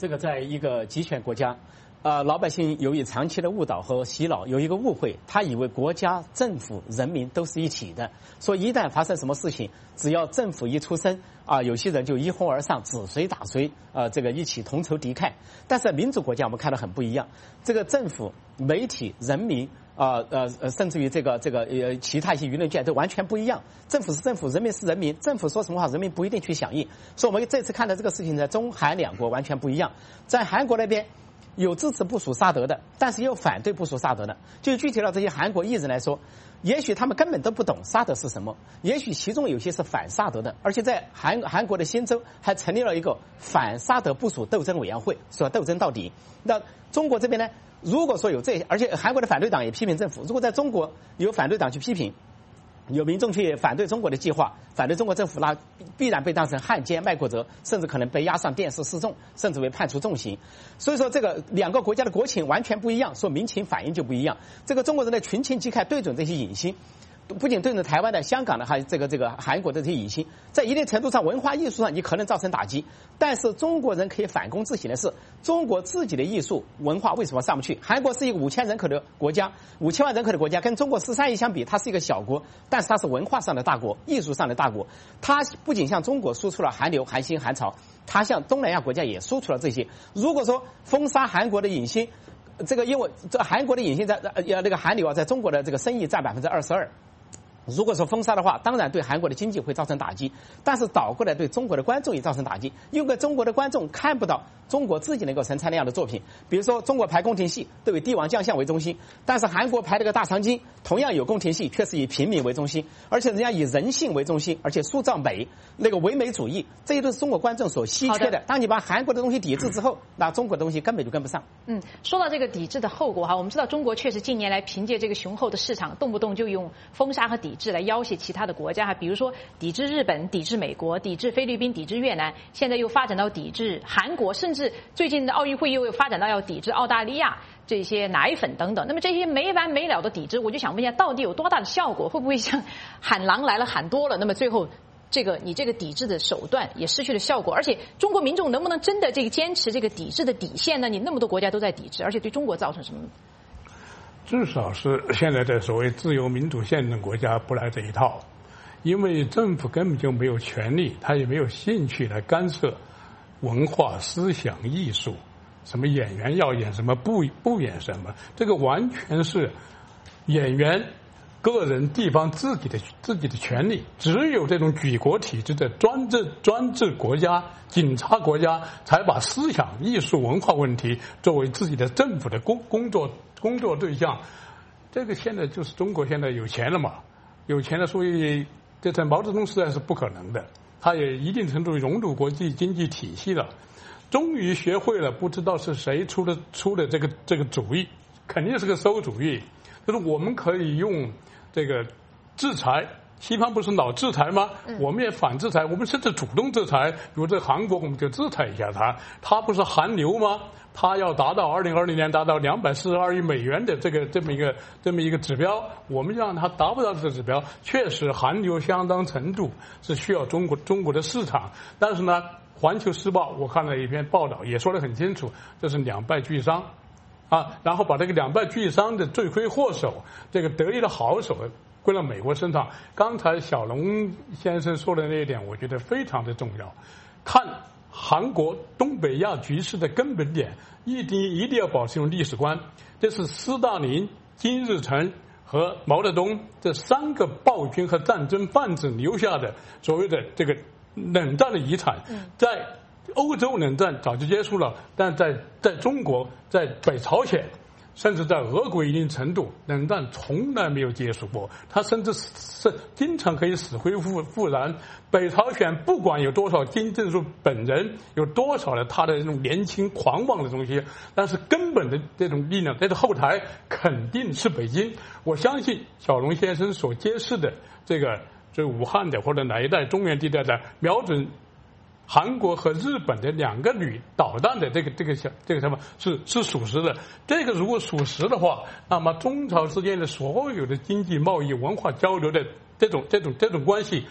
这个在一个集权国家，呃，老百姓由于长期的误导和洗脑，有一个误会，他以为国家、政府、人民都是一体的，所以一旦发生什么事情，只要政府一出声，啊，有些人就一哄而上，指谁打谁，啊，这个一起同仇敌忾。但是民主国家我们看到很不一样，这个政府、媒体、人民。啊呃呃，甚至于这个这个呃其他一些舆论界都完全不一样。政府是政府，人民是人民。政府说什么话，人民不一定去响应。所以我们这次看到这个事情，在中韩两国完全不一样。在韩国那边有支持部署沙德的，但是也有反对部署沙德的。就具体到这些韩国艺人来说，也许他们根本都不懂沙德是什么，也许其中有些是反沙德的，而且在韩韩国的新州还成立了一个反沙德部署斗争委员会，说斗争到底。那中国这边呢？如果说有这些，而且韩国的反对党也批评政府，如果在中国有反对党去批评，有民众去反对中国的计划，反对中国政府，那必然被当成汉奸卖国贼，甚至可能被押上电视示众，甚至被判处重刑。所以说这个两个国家的国情完全不一样，说民情反应就不一样。这个中国人的群情激慨对准这些影星，不仅对着台湾的、香港的，还有这个这个韩国的这些影星，在一定程度上文化艺术上你可能造成打击，但是中国人可以反躬自省的是，中国自己的艺术文化为什么上不去？韩国是一个五千人口的国家，五千万人口的国家，跟中国十三亿相比，它是一个小国，但是它是文化上的大国，艺术上的大国。它不仅向中国输出了韩流、韩星、韩潮，它向东南亚国家也输出了这些。如果说封杀韩国的影星，这个因为这韩国的影星在呃那个韩流啊，在中国的这个生意占百分之二十二。如果说封杀的话，当然对韩国的经济会造成打击，但是倒过来对中国的观众也造成打击，因为中国的观众看不到中国自己能够生产那样的作品。比如说中国排宫廷戏都以帝王将相为中心，但是韩国排这个大长今同样有宫廷戏，却是以平民为中心，而且人家以人性为中心，而且塑造美，那个唯美主义，这些都是中国观众所稀缺的。当你把韩国的东西抵制之后，那中国的东西根本就跟不上。 嗯，说到这个抵制的后果哈，我们知道中国确实近年来凭借这个雄厚的市场，动不动就用封杀和抵制来要挟其他的国家哈，比如说抵制日本、抵制美国、抵制菲律宾、抵制越南，现在又发展到抵制韩国，甚至最近的奥运会又发展到要抵制澳大利亚这些奶粉等等。那么这些没完没了的抵制，我就想问一下，到底有多大的效果？会不会像喊狼来了喊多了，那么最后这个你这个抵制的手段也失去了效果？而且中国民众能不能真的这个坚持这个抵制的底线呢？你那么多国家都在抵制，而且对中国造成什么？ 至少是现在的所谓自由民主宪政国家不来这一套，因为政府根本就没有权利，他也没有兴趣来干涉文化、思想、艺术，什么演员要演什么，不不演什么，这个完全是演员个人地方自己的自己的权利。只有这种举国体制的专制专制国家、警察国家，才把思想、艺术、文化问题作为自己的政府的工工作工作对象。这个现在就是中国现在有钱了嘛，有钱了，所以这在毛泽东时代是不可能的。他也一定程度融入国际经济体系了，终于学会了，不知道是谁出的出的这个这个主意，肯定是个馊主意，就是我们可以用这个制裁，西方不是老制裁吗？我们也反制裁，我们甚至主动制裁。比如在韩国，我们就制裁一下它，它不是韩流吗？它要达到二零二零年达到两百四十二亿美元的这个这么一个这么一个指标，我们让它达不到这个指标，确实韩流相当程度是需要中国中国的市场。但是呢，《环球时报》我看了一篇报道，也说得很清楚，这是两败俱伤。啊，然后把这个两败俱伤的罪魁祸首，这个得力的好手归到美国身上。刚才小龙先生说的那一点，我觉得非常的重要。看韩国东北亚局势的根本点，一定一定要保持一种历史观。这是斯大林、金日成和毛泽东这三个暴君和战争贩子留下的所谓的这个冷战的遗产，在欧洲冷战早就结束了，但在在中国、在北朝鲜，甚至在俄国一定程度，冷战从来没有结束过。它甚至是经常可以死灰复复燃。北朝鲜不管有多少金正恩本人，有多少的他的这种年轻狂妄的东西，但是根本的这种力量，这个后台肯定是北京。我相信小龙先生所揭示的这个，这武汉的或者哪一带中原地带的瞄准韩国和日本的两个旅导弹的这个这个小这个什么是是属实的。这个如果属实的话，那么中朝之间的所有的经济、贸易、文化交流的这种这种这种关系，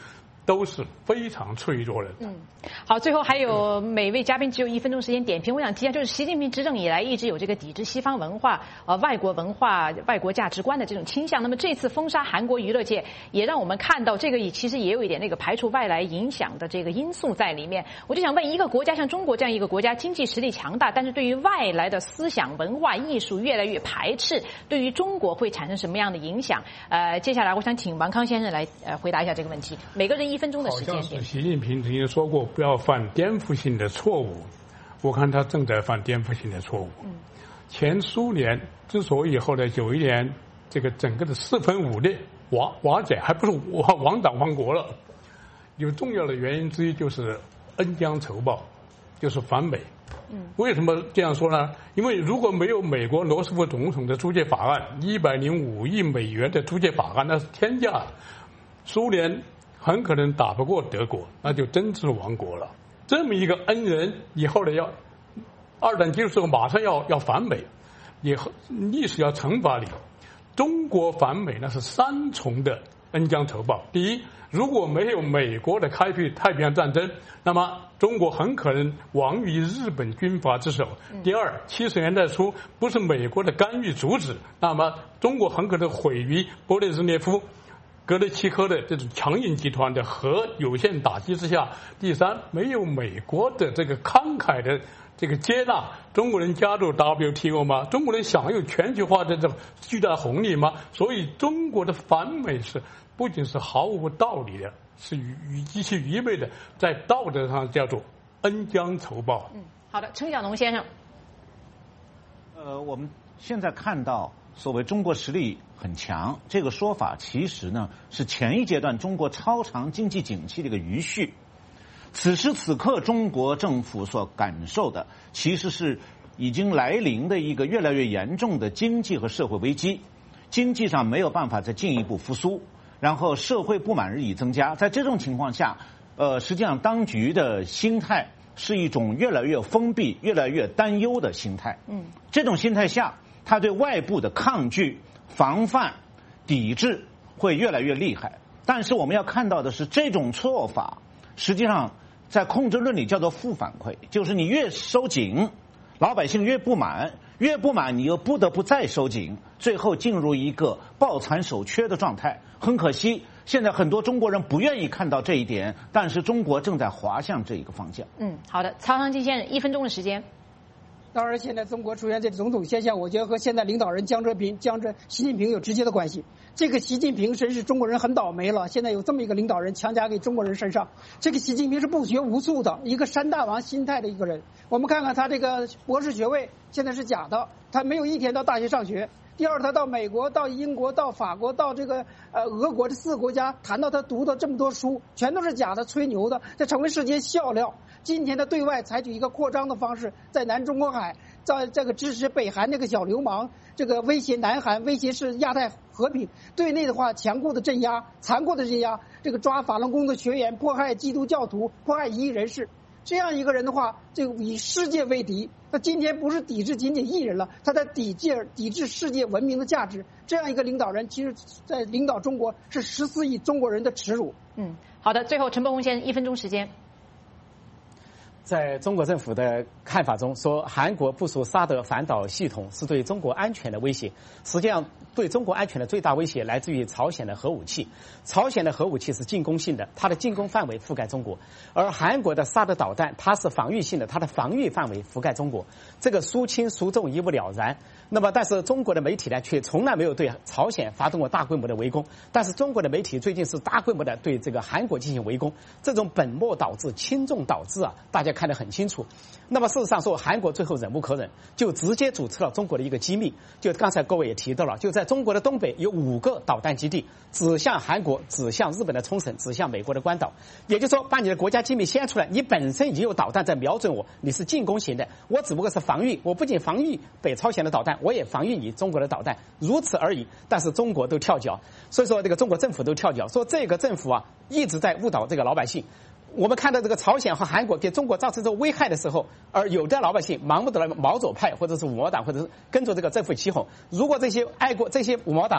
都是非常脆弱的。 嗯，好，最后还有每位嘉宾只有一分钟时间点评。我想提一下，就是习近平执政以来一直有这个抵制西方文化、呃外国文化、外国价值观的这种倾向。那么这次封杀韩国娱乐界，也让我们看到这个其实也有一点那个排除外来影响的这个因素在里面。我就想问，一个国家像中国这样一个国家，经济实力强大，但是对于外来的思想、文化、艺术越来越排斥，对于中国会产生什么样的影响？呃，接下来我想请王康先生来呃回答一下这个问题。每个人一分钟的时间。 好像是习近平曾经说过，不要犯颠覆性的错误。我看他正在犯颠覆性的错误。嗯，前苏联之所以后来九一年这个整个的四分五裂瓦瓦解，还不是亡党亡国了，有重要的原因之一就是恩将仇报，就是反美。嗯，为什么这样说呢？因为如果没有美国罗斯福总统的租借法案，一百零五亿美元的租借法案，那是天价，苏联很可能打不过德国，那就真是亡国了。这么一个恩人，以后呢要二战结束之后马上要要反美，以后历史要惩罚你。中国反美那是三重的恩将仇报。第一，如果没有美国的开辟太平洋战争，那么中国很可能亡于日本军阀之手。第二，七十年代初不是美国的干预阻止，那么中国很可能毁于勃列日涅夫、格雷契科的这种强硬集团的核有限打击之下。第三，没有美国的这个慷慨的这个接纳，中国人加入 W T O 吗？中国人享有全球化的这种巨大红利吗？所以中国的反美是不仅是毫无道理的，是愚极其愚昧的，在道德上叫做恩将仇报。 嗯，好的，陈小农先生。 呃，我们现在看到所谓中国实力很强这个说法，其实呢是前一阶段中国超长经济景气的一个余绪。此时此刻，中国政府所感受的其实是已经来临的一个越来越严重的经济和社会危机，经济上没有办法再进一步复苏，然后社会不满日益增加。在这种情况下，呃，实际上当局的心态是一种越来越封闭、越来越担忧的心态。嗯，这种心态下，他对外部的抗拒、防范、抵制会越来越厉害。但是我们要看到的是，这种做法实际上在控制论里叫做负反馈，就是你越收紧，老百姓越不满，越不满你又不得不再收紧，最后进入一个抱残守缺的状态。很可惜，现在很多中国人不愿意看到这一点，但是中国正在滑向这一个方向。 嗯，好的，曹长金先生，一分钟的时间。 当然，现在中国出现这种种现象，我觉得和现在领导人江泽民、江泽习近平有直接的关系。这个习近平真是中国人很倒霉了，现在有这么一个领导人强加给中国人身上。这个习近平是不学无术的，一个山大王心态的一个人。我们看看他这个博士学位现在是假的，他没有一天到大学上学。第二，他到美国、到英国、到法国、到这个呃俄国这四个国家，谈到他读的这么多书，全都是假的、吹牛的，这成为世界笑料。今天的对外采取一个扩张的方式，在南中国海，在这个支持北韩这个小流氓，这个威胁南韩，威胁是亚太和平；对内的话，强固的镇压、残酷的镇压，这个抓法轮功的学员，迫害基督教徒，迫害异议人士。这样一个人的话，这个以世界为敌，他今天不是抵制仅仅艺人了，他在抵制抵制世界文明的价值。这样一个领导人，其实在领导中国是十四亿中国人的耻辱。 嗯，好的，最后陈伯宏先生一分钟时间。 在中国政府的看法中说，韩国部署萨德反导系统是对中国安全的威胁。实际上，对中国安全的最大威胁来自于朝鲜的核武器。朝鲜的核武器是进攻性的，它的进攻范围覆盖中国；而韩国的萨德导弹，它是防御性的，它的防御范围覆盖中国。这个孰轻孰重一目了然。那么，但是中国的媒体呢，却从来没有对朝鲜发动过大规模的围攻。但是中国的媒体最近是大规模的对这个韩国进行围攻，这种本末倒置、轻重导致啊，大家看得很清楚。那么事实上说，韩国最后忍无可忍，就直接主持了中国的一个机密。就刚才各位也提到了，就在中国的东北有五个导弹基地，指向韩国、指向日本的冲绳、指向美国的关岛。也就是说，把你的国家机密掀出来，你本身已经有导弹在瞄准我，你是进攻型的，我只不过是防御。我不仅防御北朝鲜的导弹，我也防御你中国的导弹，如此而已。但是中国都跳脚，所以说这个中国政府都跳脚，说这个政府啊一直在误导这个老百姓。我们看到这个朝鲜和韩国给中国造成这个危害的时候，而有的老百姓盲目的毛左派或者是五毛党，或者是跟着这个政府起哄。如果这些爱国这些五毛党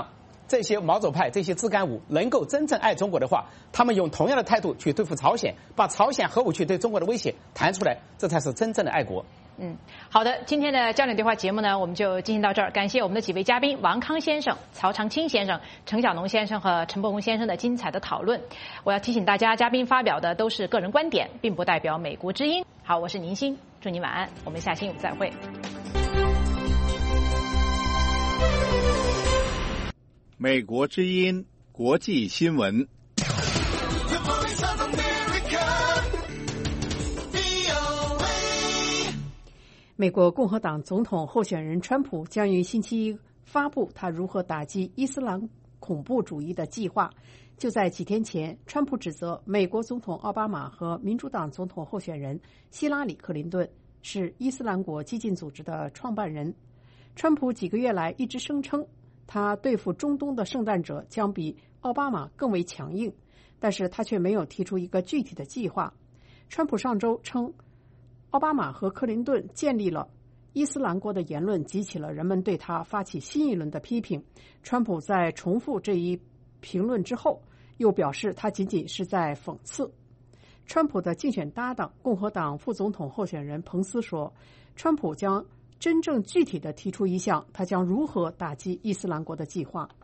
这些毛左派、这些自干五能够真正爱中国的话，他们用同样的态度去对付朝鲜，把朝鲜核武器对中国的威胁谈出来，这才是真正的爱国。 嗯，好的，今天的焦点对话节目呢，我们就进行到这儿。感谢我们的几位嘉宾王康先生、曹长青先生、陈小农先生和陈伯宏先生的精彩的讨论。我要提醒大家，嘉宾发表的都是个人观点，并不代表美国之音。好，我是宁欣，祝您晚安，我们下星期五再会。 美国之音国际新闻。 美国共和党总统候选人川普将于星期一发布他如何打击伊斯兰恐怖主义的计划。就在几天前，川普指责美国总统奥巴马和民主党总统候选人希拉里·克林顿是伊斯兰国激进组织的创办人。川普几个月来一直声称，他对付中东的圣战者将比奥巴马更为强硬，但是他却没有提出一个具体的计划。川普上周称，奥巴马和克林顿建立了伊斯兰国的言论激起了人们对他发起新一轮的批评。川普在重复这一评论之后，又表示他仅仅是在讽刺。川普的竞选搭档共和党副总统候选人彭斯说，川普将真正具体地提出一项他将如何打击伊斯兰国的计划。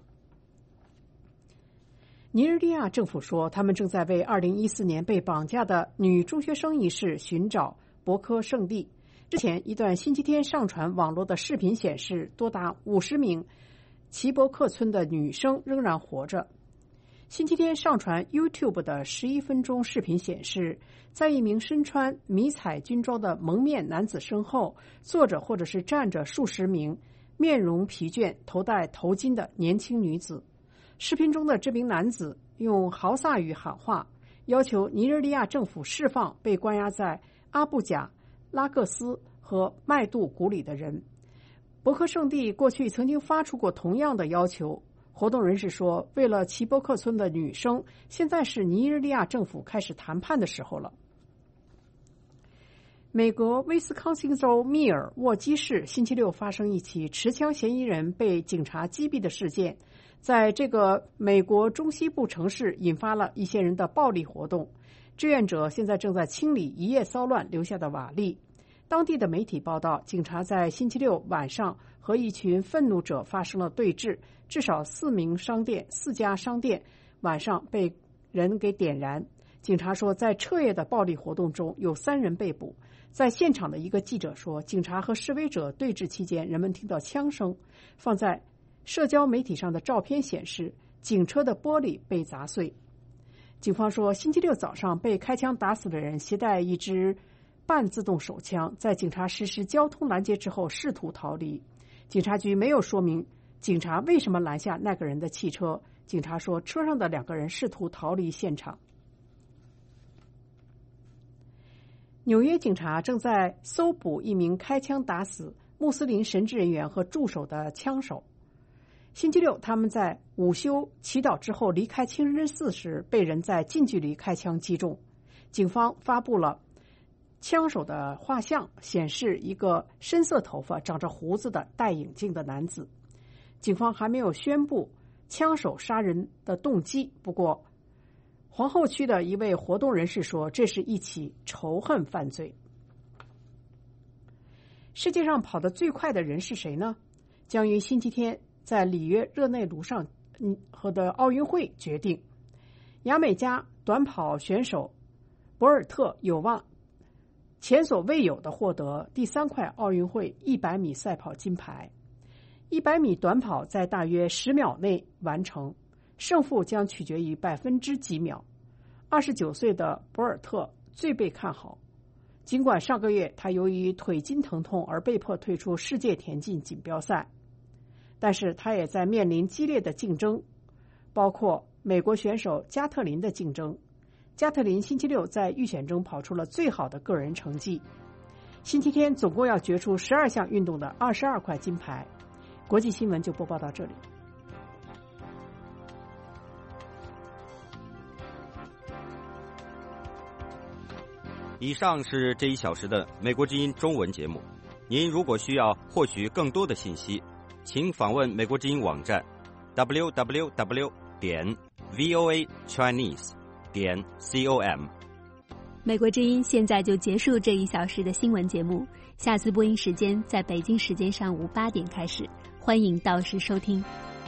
尼日利亚政府说，他们正在为二零一四年被绑架的女中学生一事寻找博科圣地。之前一段星期天上传网络的视频显示，多达五十名齐伯克村的女生仍然活着。星期天上传 YouTube 的十一分钟视频显示，在一名身穿迷彩军装的蒙面男子身后，坐着或者是站着数十名面容疲倦、头戴头巾的年轻女子。视频中的这名男子用豪萨语喊话，要求尼日利亚政府释放被关押在阿布贾、拉各斯和麦杜古里的人。博克圣地过去曾经发出过同样的要求。活动人士说，为了齐伯克村的女生，现在是尼日利亚政府开始谈判的时候了。美国威斯康星州密尔沃基市星期六发生一起持枪嫌疑人被警察击毙的事件，在这个美国中西部城市引发了一些人的暴力活动。志愿者现在正在清理一夜骚乱留下的瓦砾。当地的媒体报道，警察在星期六晚上和一群愤怒者发生了对峙，至少四名商店、四家商店晚上被人给点燃。警察说，在彻夜的暴力活动中，有三人被捕。在现场的一个记者说，警察和示威者对峙期间，人们听到枪声。放在社交媒体上的照片显示，警车的玻璃被砸碎。警方说，星期六早上被开枪打死的人携带一支半自动手枪，在警察实施交通拦截之后试图逃离。警察局没有说明警察为什么拦下那个人的汽车。警察说，车上的两个人试图逃离现场。纽约警察正在搜捕一名开枪打死穆斯林神职人员和助手的枪手。星期六，他们在午休祈祷之后离开清真寺时，被人在近距离开枪击中。警方发布了枪手的画像，显示一个深色头发、长着胡子的戴眼镜的男子。警方还没有宣布枪手杀人的动机，不过皇后区的一位活动人士说，这是一起仇恨犯罪。世界上跑得最快的人是谁呢？将于星期天在里约热内卢上和的奥运会决定。牙买加短跑选手博尔特有望前所未有的获得第三块奥运会一百米赛跑金牌。一百米短跑在大约十秒内完成，胜负将取决于百分之几秒。二十九岁的博尔特最被看好，尽管上个月他由于腿筋疼痛而被迫退出世界田径锦标赛，但是他也在面临激烈的竞争，包括美国选手加特林的竞争。加特林星期六在预选中跑出了最好的个人成绩。星期天总共要决出十二项运动的二十二块金牌。国际新闻就播报到这里。 以上是这一小时的美国之音中文节目。您如果需要获取更多的信息，请访问美国之音网站 w w w 点 v o a chinese 点 com。 美国之音现在就结束这一小时的新闻节目，下次播音时间在北京时间上午八点开始，欢迎到时收听。